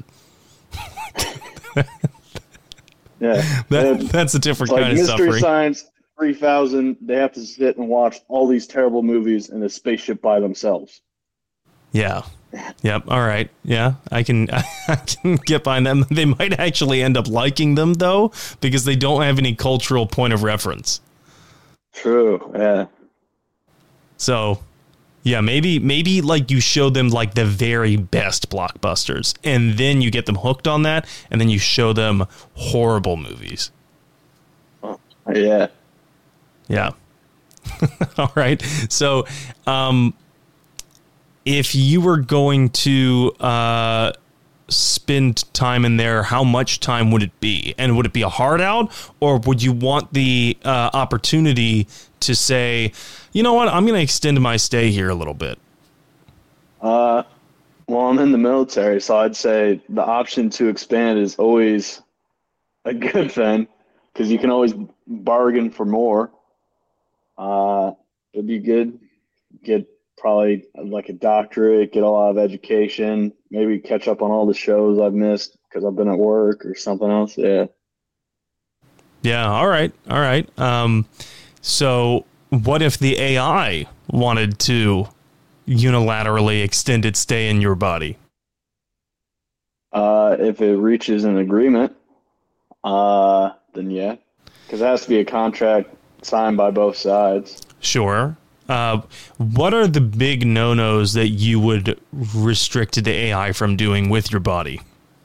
[SPEAKER 5] Yeah.
[SPEAKER 3] that, that's a different
[SPEAKER 5] like
[SPEAKER 3] kind of
[SPEAKER 5] Mystery
[SPEAKER 3] suffering.
[SPEAKER 5] Science three thousand, they have to sit and watch all these terrible movies in a spaceship by themselves.
[SPEAKER 3] Yeah. Yep. All right. Yeah, I can I can get behind them. They might actually end up liking them, though, because they don't have any cultural point of reference.
[SPEAKER 5] True. Yeah.
[SPEAKER 3] So, yeah, maybe maybe like you show them like the very best blockbusters, and then you get them hooked on that, and then you show them horrible movies.
[SPEAKER 5] Oh, yeah.
[SPEAKER 3] Yeah. All right. So, um, if you were going to uh, spend time in there, how much time would it be? And would it be a hard out, or would you want the uh, opportunity to say, you know what, I'm going to extend my stay here a little bit?
[SPEAKER 5] Uh, well, I'm in the military, so I'd say the option to expand is always a good thing because you can always bargain for more. Uh, it'd be good. Get probably like a doctorate, get a lot of education, maybe catch up on all the shows I've missed because I've been at work or something else. Yeah.
[SPEAKER 3] Yeah. All right. All right. Um, so what if the A I wanted to unilaterally extend its stay in your body?
[SPEAKER 5] Uh, if it reaches an agreement, uh, then yeah, because it has to be a contract signed by both sides.
[SPEAKER 3] Sure. Uh, what are the big no-nos that you would restrict the A I from doing with your body?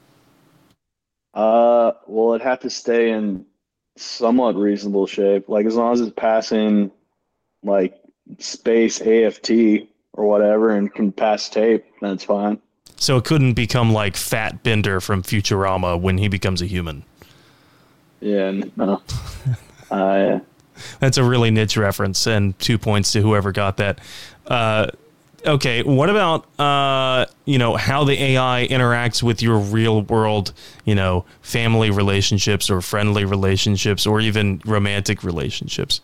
[SPEAKER 5] Uh, well, it'd have to stay in somewhat reasonable shape. Like as long as it's passing like space A F T or whatever and can pass tape, that's fine.
[SPEAKER 3] So it couldn't become like Fat Bender from Futurama when he becomes a human.
[SPEAKER 5] Yeah, no. uh, yeah.
[SPEAKER 3] That's a really niche reference, and two points to whoever got that. Uh, okay, what about uh, you know, how the A I interacts with your real world, you know, family relationships or friendly relationships or even romantic relationships?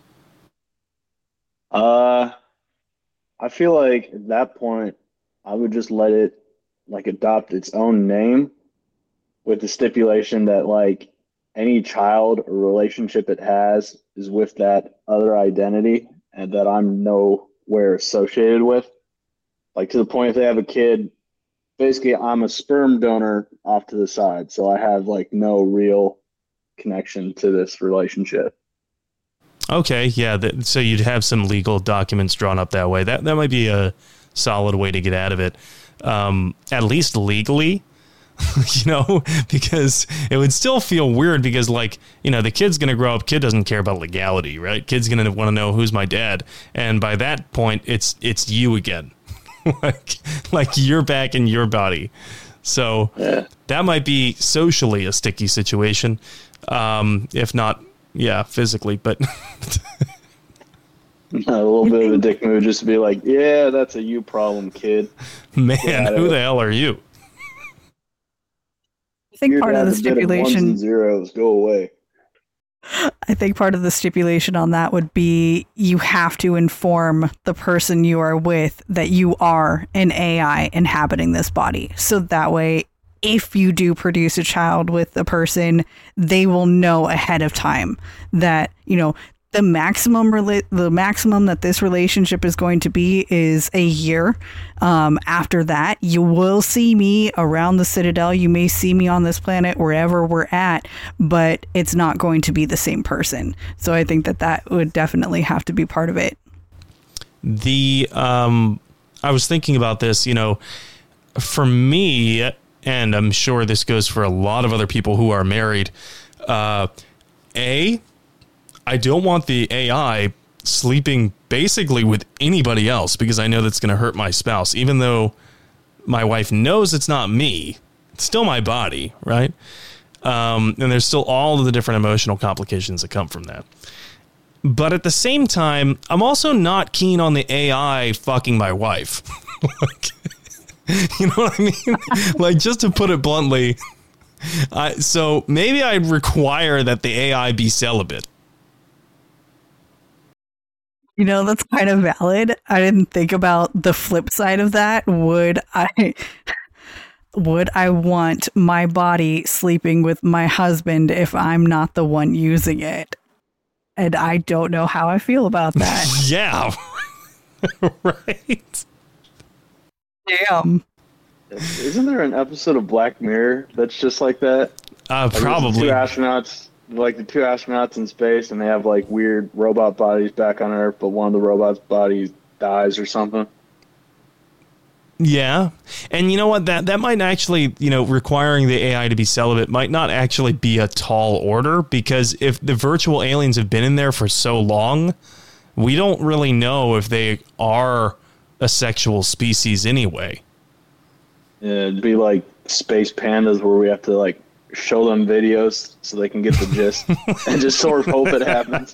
[SPEAKER 5] Uh, I feel like at that point, I would just let it like adopt its own name with the stipulation that like any child or relationship it has is with that other identity and that I'm nowhere associated with. Like to the point if they have a kid, basically I'm a sperm donor off to the side. So I have like no real connection to this relationship.
[SPEAKER 3] Okay, yeah. That, so you'd have some legal documents drawn up that way. That that might be a solid way to get out of it, um, at least legally. You know, because it would still feel weird because, like, you know, the kid's going to grow up. Kid doesn't care about legality, right? Kid's going to want to know who's my dad, and by that point, it's it's you again, like like you're back in your body. So
[SPEAKER 5] yeah.
[SPEAKER 3] That might be socially a sticky situation, um, if not. Yeah, physically, but
[SPEAKER 5] a little bit of a dick move just to be like, yeah, that's a you problem, kid.
[SPEAKER 3] Man, who the hell are you?
[SPEAKER 7] I think
[SPEAKER 5] Your
[SPEAKER 7] part of the
[SPEAKER 5] dad's a bit of ones
[SPEAKER 7] stipulation,
[SPEAKER 5] and zeros, go away.
[SPEAKER 7] I think part of the stipulation on that would be you have to inform the person you are with that you are an A I inhabiting this body. So that way, if you do produce a child with a person, they will know ahead of time that, you know, the maximum rela- the maximum that this relationship is going to be is a year. Um, after that, you will see me around the Citadel. You may see me on this planet, wherever we're at, but it's not going to be the same person. So I think that that would definitely have to be part of it.
[SPEAKER 3] The um, I was thinking about this, you know, for me, and I'm sure this goes for a lot of other people who are married. Uh, A, I don't want the A I sleeping basically with anybody else because I know that's going to hurt my spouse. Even though my wife knows it's not me, it's still my body, right? Um, and there's still all of the different emotional complications that come from that. But at the same time, I'm also not keen on the A I fucking my wife. Like, you know what I mean? Like, just to put it bluntly, I, so maybe I'd require that the A I be celibate.
[SPEAKER 7] You know, that's kind of valid. I didn't think about the flip side of that. Would I would I want my body sleeping with my husband if I'm not the one using it? And I don't know how I feel about that.
[SPEAKER 3] Yeah. Right.
[SPEAKER 7] Damn.
[SPEAKER 5] Isn't there an episode of Black Mirror that's just like that?
[SPEAKER 3] Uh,
[SPEAKER 5] like
[SPEAKER 3] probably.
[SPEAKER 5] The two astronauts, like the two astronauts in space, and they have like weird robot bodies back on Earth, but one of the robots' bodies dies or something.
[SPEAKER 3] Yeah. And you know what? That that might actually, you know, requiring the A I to be celibate might not actually be a tall order, because if the virtual aliens have been in there for so long, we don't really know if they are a sexual species anyway.
[SPEAKER 5] Yeah, it'd be like Space Pandas, where we have to like show them videos so they can get the gist and just sort of hope it happens.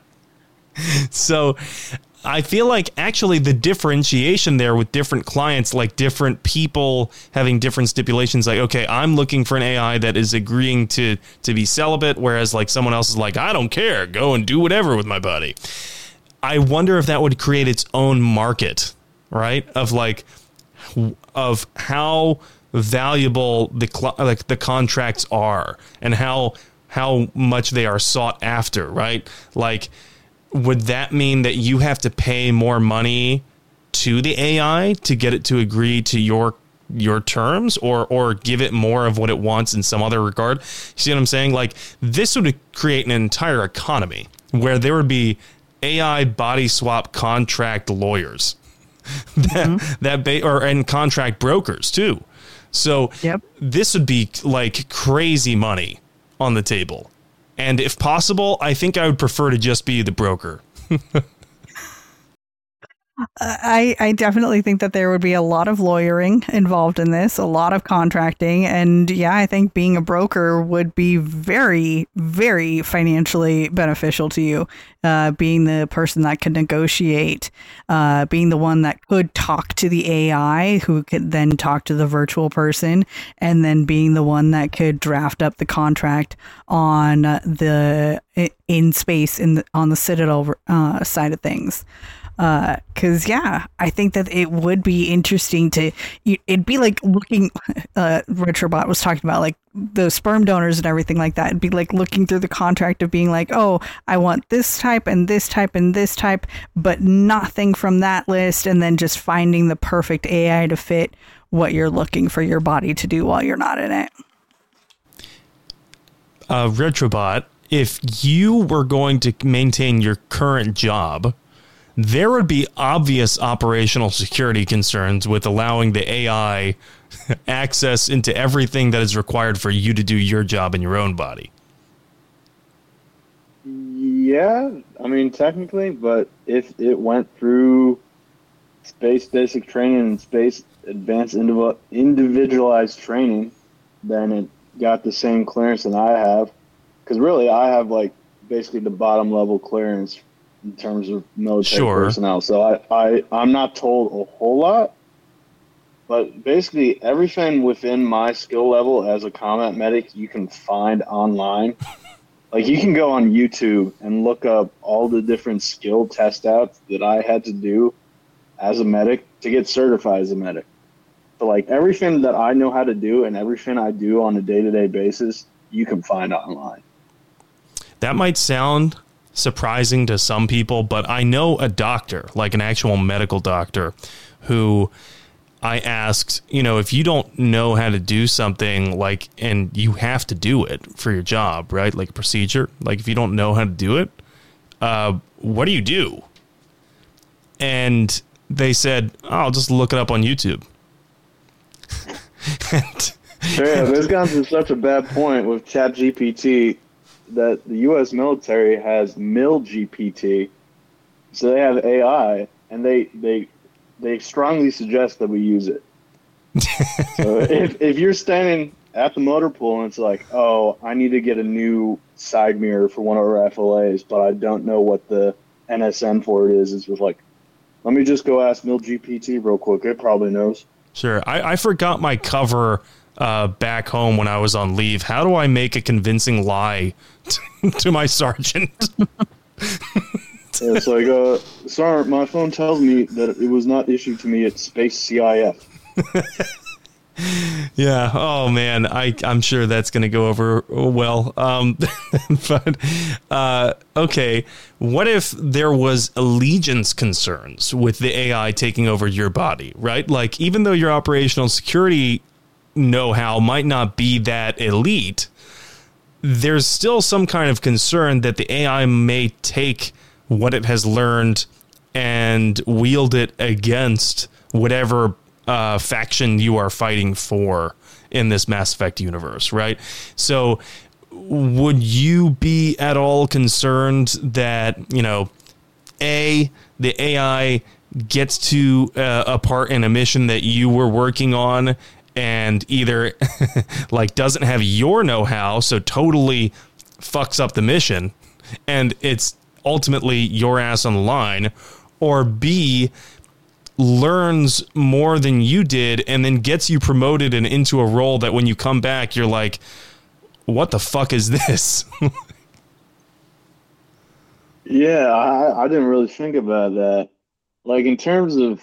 [SPEAKER 3] So I feel like actually the differentiation there with different clients, like different people having different stipulations, like, okay, I'm looking for an A I that is agreeing to, to be celibate, whereas like someone else is like, I don't care, go and do whatever with my body. I wonder if that would create its own market, right? Of like, of how valuable the cl- like the contracts are and how how much they are sought after, right? Like, would that mean that you have to pay more money to the A I to get it to agree to your your terms, or or give it more of what it wants in some other regard? You see what I'm saying? Like, this would create an entire economy where there would be A I body swap contract lawyers that mm-hmm. that ba- or and contract brokers too. So yep. This would be like crazy money on the table. And if possible, I think I would prefer to just be the broker.
[SPEAKER 7] I, I definitely think that there would be a lot of lawyering involved in this, a lot of contracting. And yeah, I think being a broker would be very, very financially beneficial to you. Uh, being the person that could negotiate, uh, being the one that could talk to the A I, who could then talk to the virtual person, and then being the one that could draft up the contract on the in space in the, on the Citadel uh, side of things. Uh, cause yeah, I think that it would be interesting to, it'd be like looking, uh, Retrobot was talking about like the sperm donors and everything like that. It'd be like looking through the contract of being like, oh, I want this type and this type and this type, but nothing from that list. And then just finding the perfect A I to fit what you're looking for your body to do while you're not in it.
[SPEAKER 3] Uh, Retrobot, if you were going to maintain your current job, there would be obvious operational security concerns with allowing the A I access into everything that is required for you to do your job in your own body.
[SPEAKER 5] Yeah, I mean, technically, but if it went through space basic training and space advanced individualized training, then it got the same clearance that I have. Because really, I have like basically the bottom level clearance in terms of military
[SPEAKER 3] sure.
[SPEAKER 5] personnel. So I, I, I'm not told a whole lot, but basically everything within my skill level as a combat medic, you can find online. Like, you can go on YouTube and look up all the different skill test outs that I had to do as a medic to get certified as a medic. So like everything that I know how to do and everything I do on a day-to-day basis, you can find online.
[SPEAKER 3] That might sound surprising to some people, but I know a doctor, like an actual medical doctor, who I asked, you know, if you don't know how to do something, like, and you have to do it for your job, right? Like a procedure, like if you don't know how to do it, uh, what do you do? And they said, oh, I'll just look it up on YouTube.
[SPEAKER 5] and, yeah, this got to such a bad point with ChatGPT that the U S military has MilGPT, so they have A I, and they they they strongly suggest that we use it. So if if you're standing at the motor pool and it's like, oh, I need to get a new side mirror for one of our F L As, but I don't know what the N S N for it is, it's just like, let me just go ask MilGPT real quick. It probably knows.
[SPEAKER 3] Sure. I, I forgot my cover uh, back home when I was on leave. How do I make a convincing lie to, to my sergeant?
[SPEAKER 5] Yeah, it's like, uh, sorry, my phone tells me that it was not issued to me at Space C I F.
[SPEAKER 3] Yeah. Oh man, I I'm sure that's going to go over well. Um, but uh, okay, what if there was allegiance concerns with the A I taking over your body, right? Like, even though your operational security know-how might not be that elite, there's still some kind of concern that the A I may take what it has learned and wield it against whatever Uh, faction you are fighting for in this Mass Effect universe, right? So would you be at all concerned that, you know, A, the A I gets to uh, a part in a mission that you were working on and either like doesn't have your know-how, so totally fucks up the mission, and it's ultimately your ass on the line, or B, learns more than you did and then gets you promoted and into a role that when you come back, you're like, what the fuck is this?
[SPEAKER 5] Yeah, I, I didn't really think about that. Like, in terms of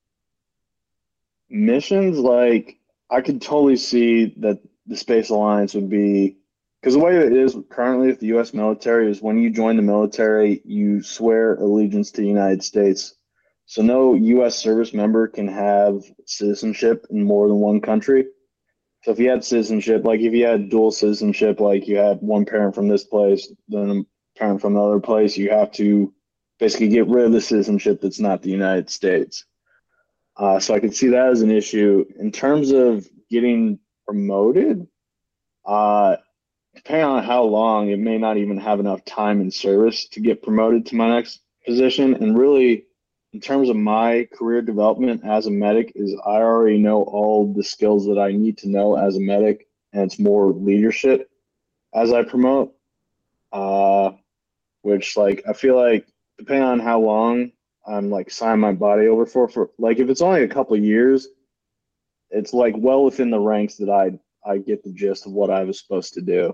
[SPEAKER 5] missions, like, I could totally see that the Space Alliance would be, because the way it is currently with the U S military is when you join the military, you swear allegiance to the United States. So no U S service member can have citizenship in more than one country. So if you had citizenship, like if you had dual citizenship, like you had one parent from this place, then a parent from another place, you have to basically get rid of the citizenship that's not the United States. Uh, so I could see that as an issue. In terms of getting promoted, uh, depending on how long, it may not even have enough time in service to get promoted to my next position. And really, in terms of my career development as a medic, is I already know all the skills that I need to know as a medic, and it's more leadership as I promote, uh, which like I feel like depending on how long I'm like signing my body over for, for like if it's only a couple of years, it's like well within the ranks that I I get the gist of what I was supposed to do.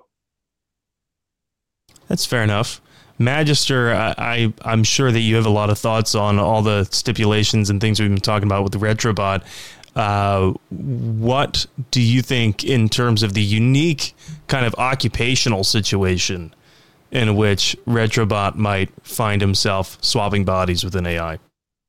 [SPEAKER 3] That's fair enough. Magister, I, I, I'm sure that you have a lot of thoughts on all the stipulations and things we've been talking about with the Retrobot. Uh, what do you think in terms of the unique kind of occupational situation in which Retrobot might find himself swapping bodies with an A I?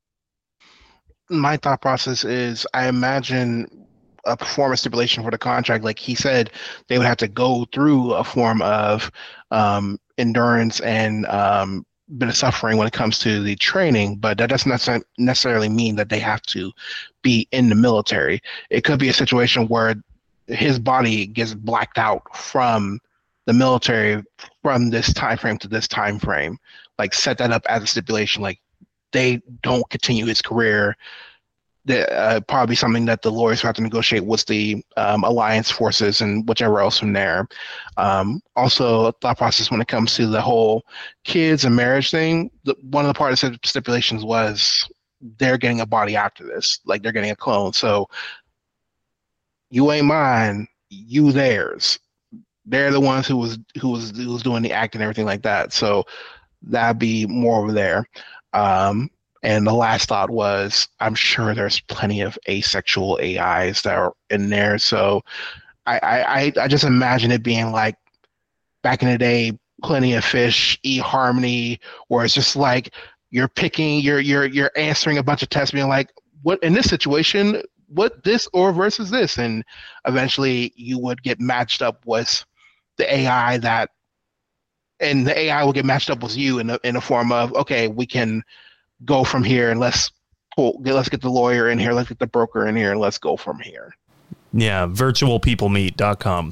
[SPEAKER 8] My thought process is I imagine a performance stipulation for the contract. Like he said, they would have to go through a form of um, endurance and um, bit of suffering when it comes to the training, but that doesn't necessarily mean that they have to be in the military. It could be a situation where his body gets blacked out from the military from this time frame to this time frame. Like set that up as a stipulation. Like they don't continue his career. That uh, probably something that the lawyers have to negotiate with the um, alliance forces and whichever else from there. Um, also, thought process when it comes to the whole kids and marriage thing. The, one of the part of the stipulations was they're getting a body after this, like they're getting a clone. So you ain't mine, you theirs. They're the ones who was who was who was doing the acting and everything like that. So that'd be more over there. Um, And the last thought was, I'm sure there's plenty of asexual A Is that are in there. So I, I, I just imagine it being like back in the day, Plenty of Fish, eHarmony, where it's just like you're picking, you're you're you're answering a bunch of tests, being like, what in this situation, what this or versus this, and eventually you would get matched up with the A I that, and the A I will get matched up with you in a, in a form of, okay, we can go from here and let's pull, let's get the lawyer in here, let's get the broker in here, and let's go from here.
[SPEAKER 3] Yeah, virtual people meet dot com.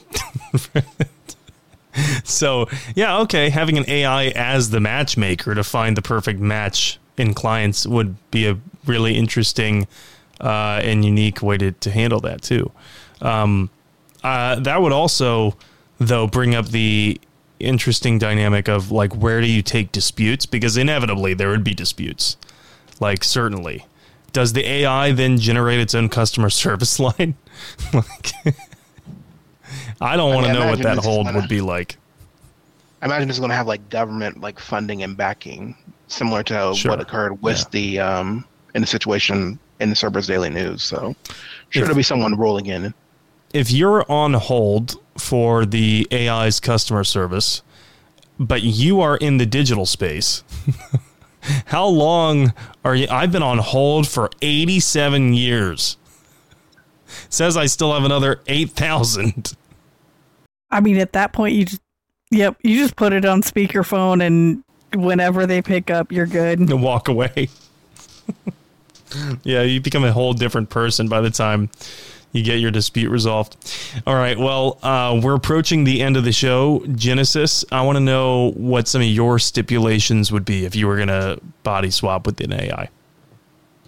[SPEAKER 3] So, yeah, okay, having an A I as the matchmaker to find the perfect match in clients would be a really interesting uh, and unique way to, to handle that, too. Um, uh, that would also, though, bring up the interesting dynamic of like where do you take disputes, because inevitably there would be disputes, like certainly does the A I then generate its own customer service line? Like I don't want to know what that hold gonna, would be like.
[SPEAKER 8] I imagine it's going to have like government like funding and backing, similar to sure. what occurred with yeah. the um in the situation in the Cerberus Daily News. So sure, if, there'll be someone rolling in.
[SPEAKER 3] If you're on hold for the A I's customer service, but you are in the digital space, how long are you? I've been on hold for eighty-seven years. It says I still have another eight thousand.
[SPEAKER 7] I mean, at that point, you just, yep, you just put it on speakerphone, and whenever they pick up, you're good.
[SPEAKER 3] And walk away. Yeah, you become a whole different person by the time you get your dispute resolved. All right, well, uh, we're approaching the end of the show. Genesis, I want to know what some of your stipulations would be if you were going to body swap with an A I.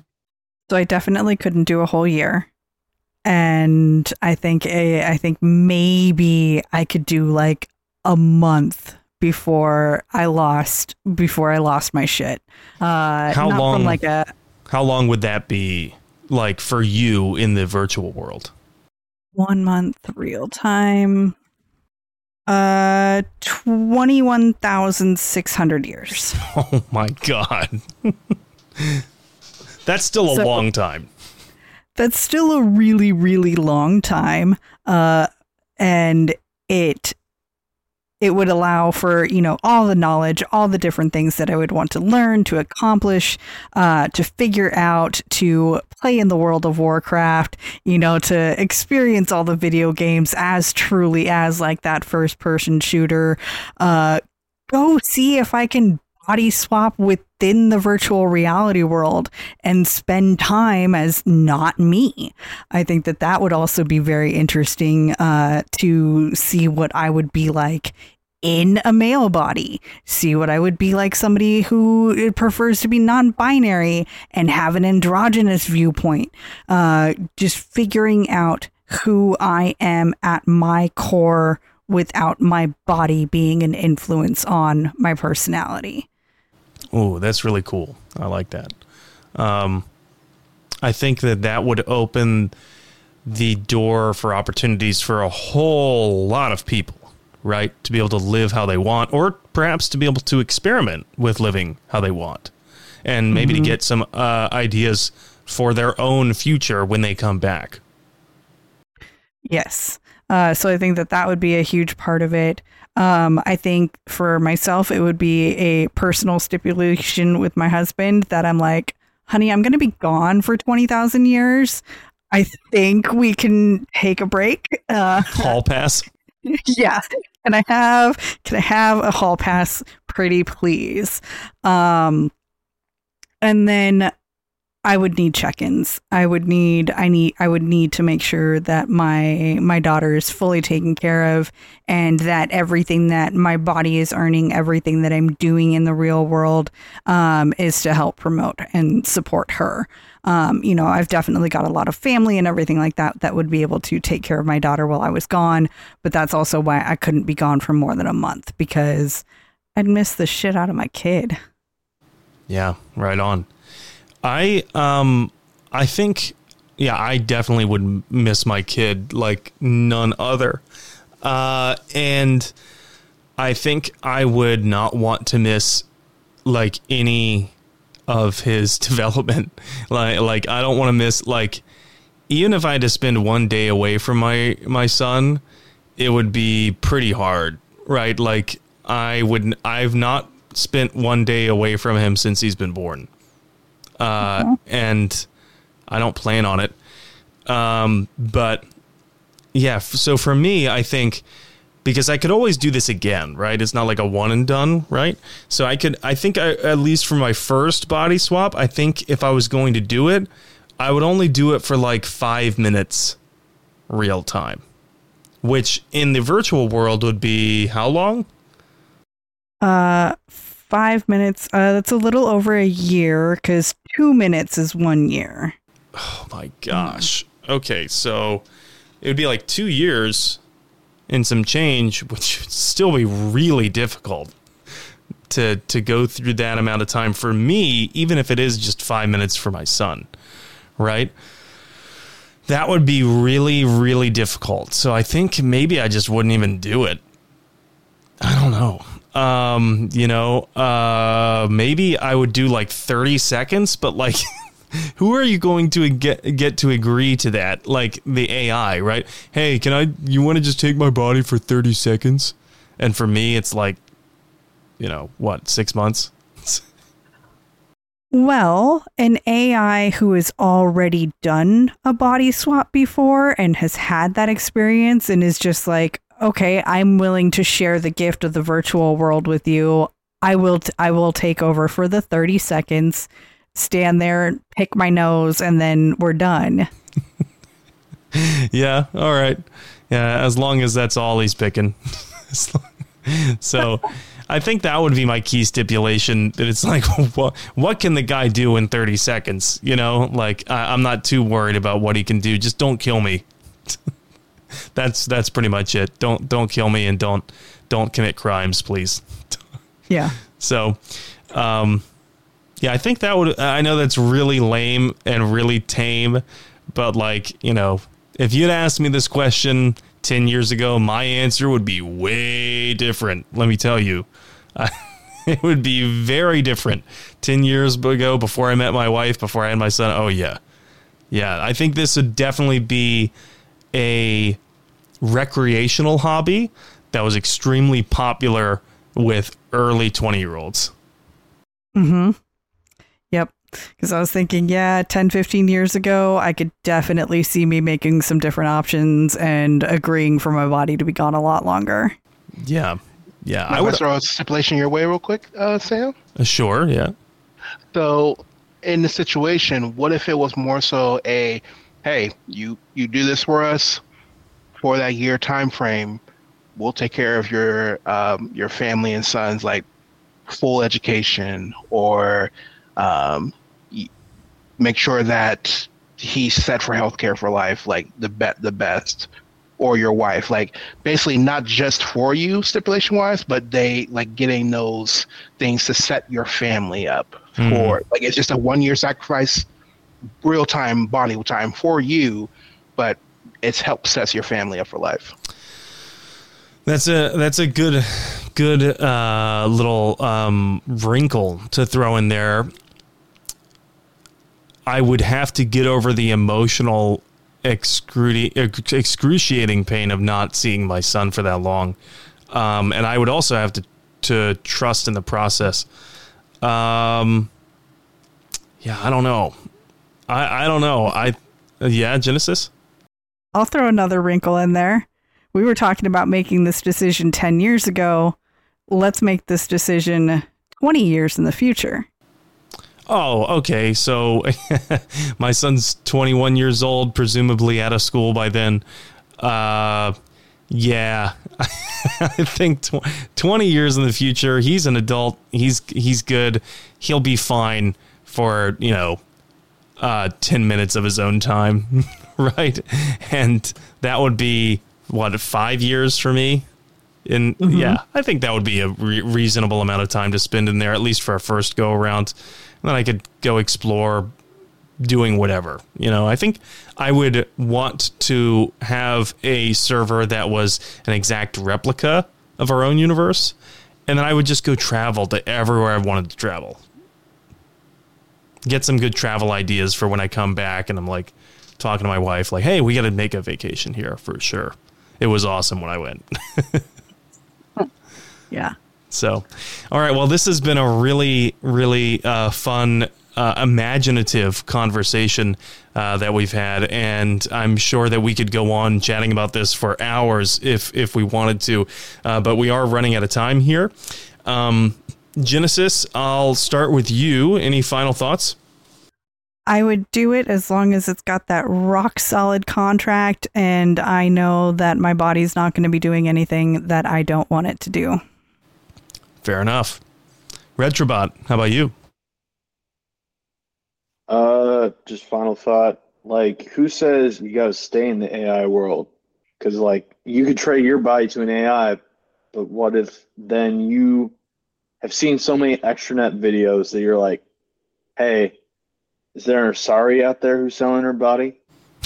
[SPEAKER 7] So I definitely couldn't do a whole year. And I think a, I think maybe I could do like a month before I lost before I lost my shit. Uh,
[SPEAKER 3] How
[SPEAKER 7] not
[SPEAKER 3] long?
[SPEAKER 7] From like a
[SPEAKER 3] How long would that be, like, for you in the virtual world?
[SPEAKER 7] one month real time. Uh, twenty-one thousand six hundred years.
[SPEAKER 3] Oh my God. That's still a
[SPEAKER 7] So-
[SPEAKER 3] long time.
[SPEAKER 7] That's still a really, really long time. Uh, and it it would allow for, you know, all the knowledge, all the different things that I would want to learn, to accomplish, uh, to figure out, to play in the World of Warcraft, you know, to experience all the video games as truly as like that first person shooter. Uh, go see if I can body swap within the virtual reality world and spend time as not me. I think that that would also be very interesting uh, to see what I would be like in a male body, see what I would be like somebody who prefers to be non-binary and have an androgynous viewpoint. Uh, just figuring out who I am at my core without my body being an influence on my personality.
[SPEAKER 3] Oh, that's really cool. I like that. Um, I think that that would open the door for opportunities for a whole lot of people, right? To be able to live how they want, or perhaps to be able to experiment with living how they want, and maybe
[SPEAKER 7] Mhm.
[SPEAKER 3] to get some uh, ideas for their own future when they come back.
[SPEAKER 7] Yes. Uh, so I think that that would be a huge part of it. Um, I think for myself, it would be a personal stipulation with my husband that I'm like, honey, I'm going to be gone for twenty thousand years. I think we can take a break. Uh,
[SPEAKER 3] Hall pass.
[SPEAKER 7] yeah. Can I have, can I have a hall pass, pretty please? Um, and then I would need check-ins. I would need, I need, I would need to make sure that my, my daughter is fully taken care of, and that everything that my body is earning, everything that I'm doing in the real world, um, is to help promote and support her. Um, you know, I've definitely got a lot of family and everything like that that would be able to take care of my daughter while I was gone. But that's also why I couldn't be gone for more than a month, because I'd miss the shit out of my kid.
[SPEAKER 3] Yeah, right on. I um I think yeah, I definitely would miss my kid like none other. Uh and I think I would not want to miss like any of his development. Like like I don't want to miss, like, even if I had to spend one day away from my my son, it would be pretty hard, right? Like I would I've not spent one day away from him since he's been born. Uh, mm-hmm. And I don't plan on it. Um, but yeah, f- so for me, I think, because I could always do this again, right? It's not like a one and done, right? So I could, I think I, at least for my first body swap, I think if I was going to do it, I would only do it for like five minutes real time, which in the virtual world would be how long?
[SPEAKER 7] Uh, Five minutes. Uh, that's a little over a year, because two minutes is one year.
[SPEAKER 3] Oh my gosh. Okay, so it would be like two years and some change, which would still be really difficult to to go through that amount of time for me, even if it is just five minutes for my son, right? That would be really, really difficult. So I think maybe I just wouldn't even do it. I don't know. Um, you know, uh, maybe I would do like thirty seconds, but like, who are you going to get, get to agree to that? Like the A I, right? Hey, can I, you want to just take my body for thirty seconds? And for me, it's like, you know, what, six months?
[SPEAKER 7] Well, an A I who has already done a body swap before and has had that experience and is just like, okay, I'm willing to share the gift of the virtual world with you. I will t- I will take over for the thirty seconds, stand there, pick my nose, and then we're done.
[SPEAKER 3] Yeah, all right. Yeah, as long as that's all he's picking. So I think that would be my key stipulation. That it's like, what what can the guy do in thirty seconds? You know, like I, I'm not too worried about what he can do. Just don't kill me. that's that's pretty much it. Don't don't kill me and don't don't commit crimes, please.
[SPEAKER 7] Yeah.
[SPEAKER 3] So, um, yeah, I think that would. I know that's really lame and really tame, but like, you know, if you'd asked me this question ten years ago, my answer would be way different. Let me tell you, uh, it would be very different. ten years ago, before I met my wife, before I had my son. Oh, yeah. Yeah, I think this would definitely be a recreational hobby that was extremely popular with early twenty-year-olds.
[SPEAKER 7] Mm-hmm. Yep. Because I was thinking, yeah, ten, fifteen years ago, I could definitely see me making some different options and agreeing for my body to be gone a lot longer.
[SPEAKER 3] Yeah. Yeah.
[SPEAKER 8] I would throw a stipulation your way real quick, uh, Sam.
[SPEAKER 3] Uh, sure. Yeah.
[SPEAKER 8] So in the situation, what if it was more so a, hey, you, you do this for us for that year time frame. We'll take care of your, um, your family and sons, like full education, or, um, make sure that he's set for healthcare for life, like the bet the best, or your wife, like basically not just for you stipulation wise, but they like getting those things to set your family up
[SPEAKER 3] Mm.
[SPEAKER 8] for, like, it's just a one year sacrifice, real time body time for you, but it's helped set your family up for life.
[SPEAKER 3] That's a that's a good good uh, little um, wrinkle to throw in there. I would have to get over the emotional excruci- excruciating pain of not seeing my son for that long, um, and I would also have to to trust in the process. Um, yeah, I don't know. I I don't know. I uh, yeah, Genesis.
[SPEAKER 7] I'll throw another wrinkle in there. We were talking about making this decision ten years ago. Let's make this decision twenty years in the future.
[SPEAKER 3] Oh, okay. So my son's twenty-one years old, presumably out of school by then. Uh, yeah, I think tw- twenty years in the future, he's an adult. He's he's good. He'll be fine for, you know, uh, ten minutes of his own time, right? And that would be, what, five years for me? And mm-hmm. yeah, I think that would be a re- reasonable amount of time to spend in there, at least for a first go around. And then I could go explore doing whatever. You know, I think I would want to have a server that was an exact replica of our own universe. And then I would just go travel to everywhere I wanted to travel. Get some good travel ideas for when I come back and I'm like talking to my wife, like, hey, we got to make a vacation here for sure. It was awesome when I went.
[SPEAKER 7] Yeah.
[SPEAKER 3] So, all right. Well, this has been a really, really uh, fun, uh, imaginative conversation uh, that we've had, and I'm sure that we could go on chatting about this for hours if if we wanted to, uh, but we are running out of time here. Um, Genesis, I'll start with you. Any final thoughts?
[SPEAKER 7] I would do it as long as it's got that rock solid contract, and I know that my body's not going to be doing anything that I don't want it to do.
[SPEAKER 3] Fair enough. Retrobot, how about you?
[SPEAKER 5] Uh, just final thought. Like, who says you got to stay in the A I world? Because, like, you could trade your body to an A I, but what if then you have seen so many extranet videos that you're like, hey, is there a Asari out there who's selling her body?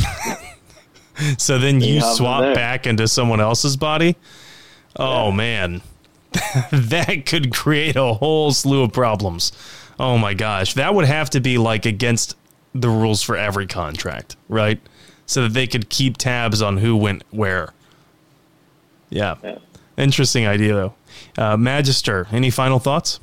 [SPEAKER 3] So then you
[SPEAKER 5] You have them
[SPEAKER 3] swap
[SPEAKER 5] there.
[SPEAKER 3] back into someone else's body? Oh, man. That could create a whole slew of problems. Oh, my gosh. That would have to be, like, against the rules for every contract, right? So that they could keep tabs on who went where. Yeah.
[SPEAKER 5] Yeah.
[SPEAKER 3] Interesting idea, though. Uh, Magister, any final thoughts?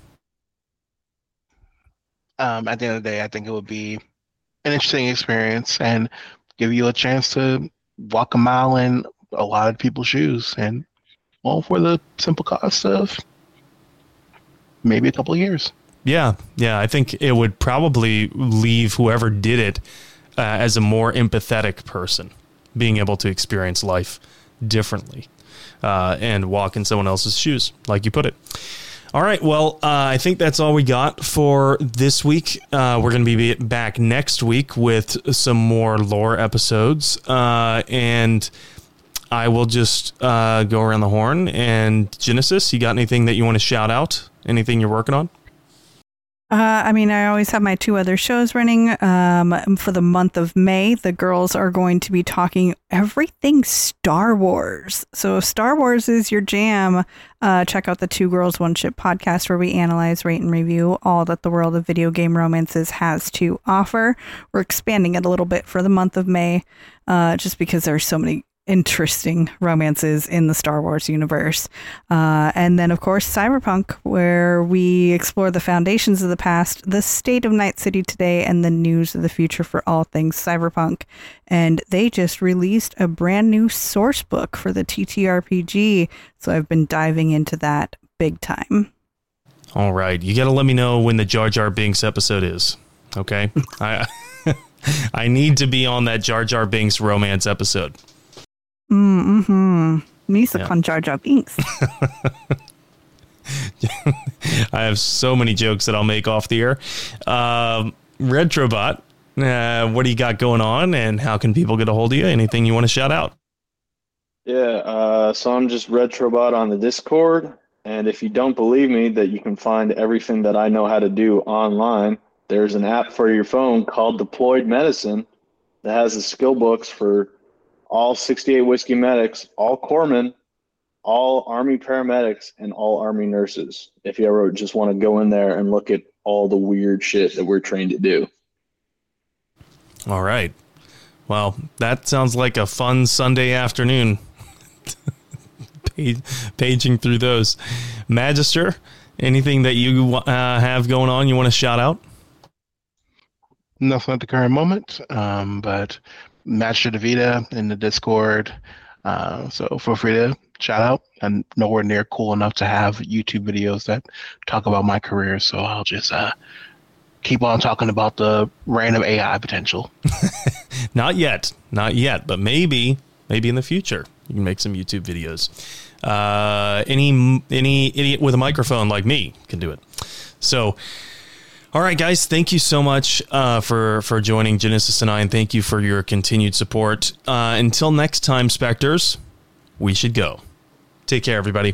[SPEAKER 8] Um, at the end of the day, I think it would be an interesting experience and give you a chance to walk a mile in a lot of people's shoes, and all for the simple cost of maybe a couple of years.
[SPEAKER 3] Yeah, yeah. I think it would probably leave whoever did it uh, as a more empathetic person, being able to experience life differently uh, and walk in someone else's shoes, like you put it. All right. Well, uh, I think that's all we got for this week. Uh, we're going to be back next week with some more lore episodes. Uh, and I will just uh, go around the horn. And Genesis, you got anything that you want to shout out? Anything you're working on?
[SPEAKER 7] Uh, I mean, I always have my two other shows running. Um, for the month of May, the girls are going to be talking everything Star Wars. So if Star Wars is your jam, uh, check out the Two Girls, One Ship podcast, where we analyze, rate, and review all that the world of video game romances has to offer. We're expanding it a little bit for the month of May, uh, just because there's so many interesting romances in the Star Wars universe. Uh, and then, of course, Cyberpunk, where we explore the foundations of the past, the state of Night City today, and the news of the future for all things Cyberpunk. And they just released a brand new source book for the T T R P G, so I've been diving into that big time.
[SPEAKER 3] All right. You got to let me know when the Jar Jar Binks episode is, okay? I I need to be on that Jar Jar Binks romance episode.
[SPEAKER 7] Mm-hmm. Misa
[SPEAKER 3] Yeah.
[SPEAKER 7] con Jar Jar Binks.
[SPEAKER 3] I have so many jokes that I'll make off the air. Um, Retrobot, uh, what do you got going on, and how can people get a hold of you? Anything you want to shout out?
[SPEAKER 5] Yeah, uh, so I'm just Retrobot on the Discord, and if you don't believe me that you can find everything that I know how to do online, there's an app for your phone called Deployed Medicine that has the skill books for all sixty-eight Whiskey Medics, all corpsmen, all Army paramedics, and all Army nurses. If you ever just want to go in there and look at all the weird shit that we're trained to do.
[SPEAKER 3] All right. Well, that sounds like a fun Sunday afternoon. Paging through those. Magister, anything that you uh, have going on you want to shout out?
[SPEAKER 8] Nothing at the current moment, um, but Master DeVita in the Discord. Uh, so feel free to shout out. I'm nowhere near cool enough to have YouTube videos that talk about my career, so I'll just uh, keep on talking about the random A I potential.
[SPEAKER 3] Not yet. Not yet, but maybe, maybe in the future you can make some YouTube videos. Uh, any any idiot with a microphone like me can do it. So, all right, guys, thank you so much uh, for, for joining Genesis and I, and thank you for your continued support. Uh, until next time, Spectres, we should go. Take care, everybody.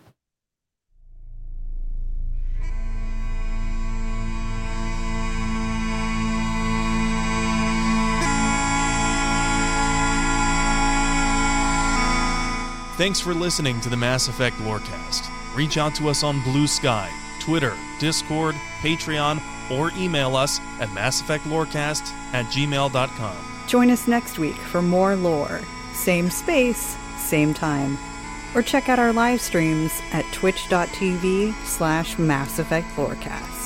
[SPEAKER 3] Thanks for listening to the Mass Effect Lorecast. Reach out to us on Blue Sky, Twitter, Discord, Patreon, or email us at masseffectlorecast at gmail dot com.
[SPEAKER 4] Join us next week for more lore. Same space, same time. Or check out our live streams at twitch dot t v slash Mass Effect Lorecast.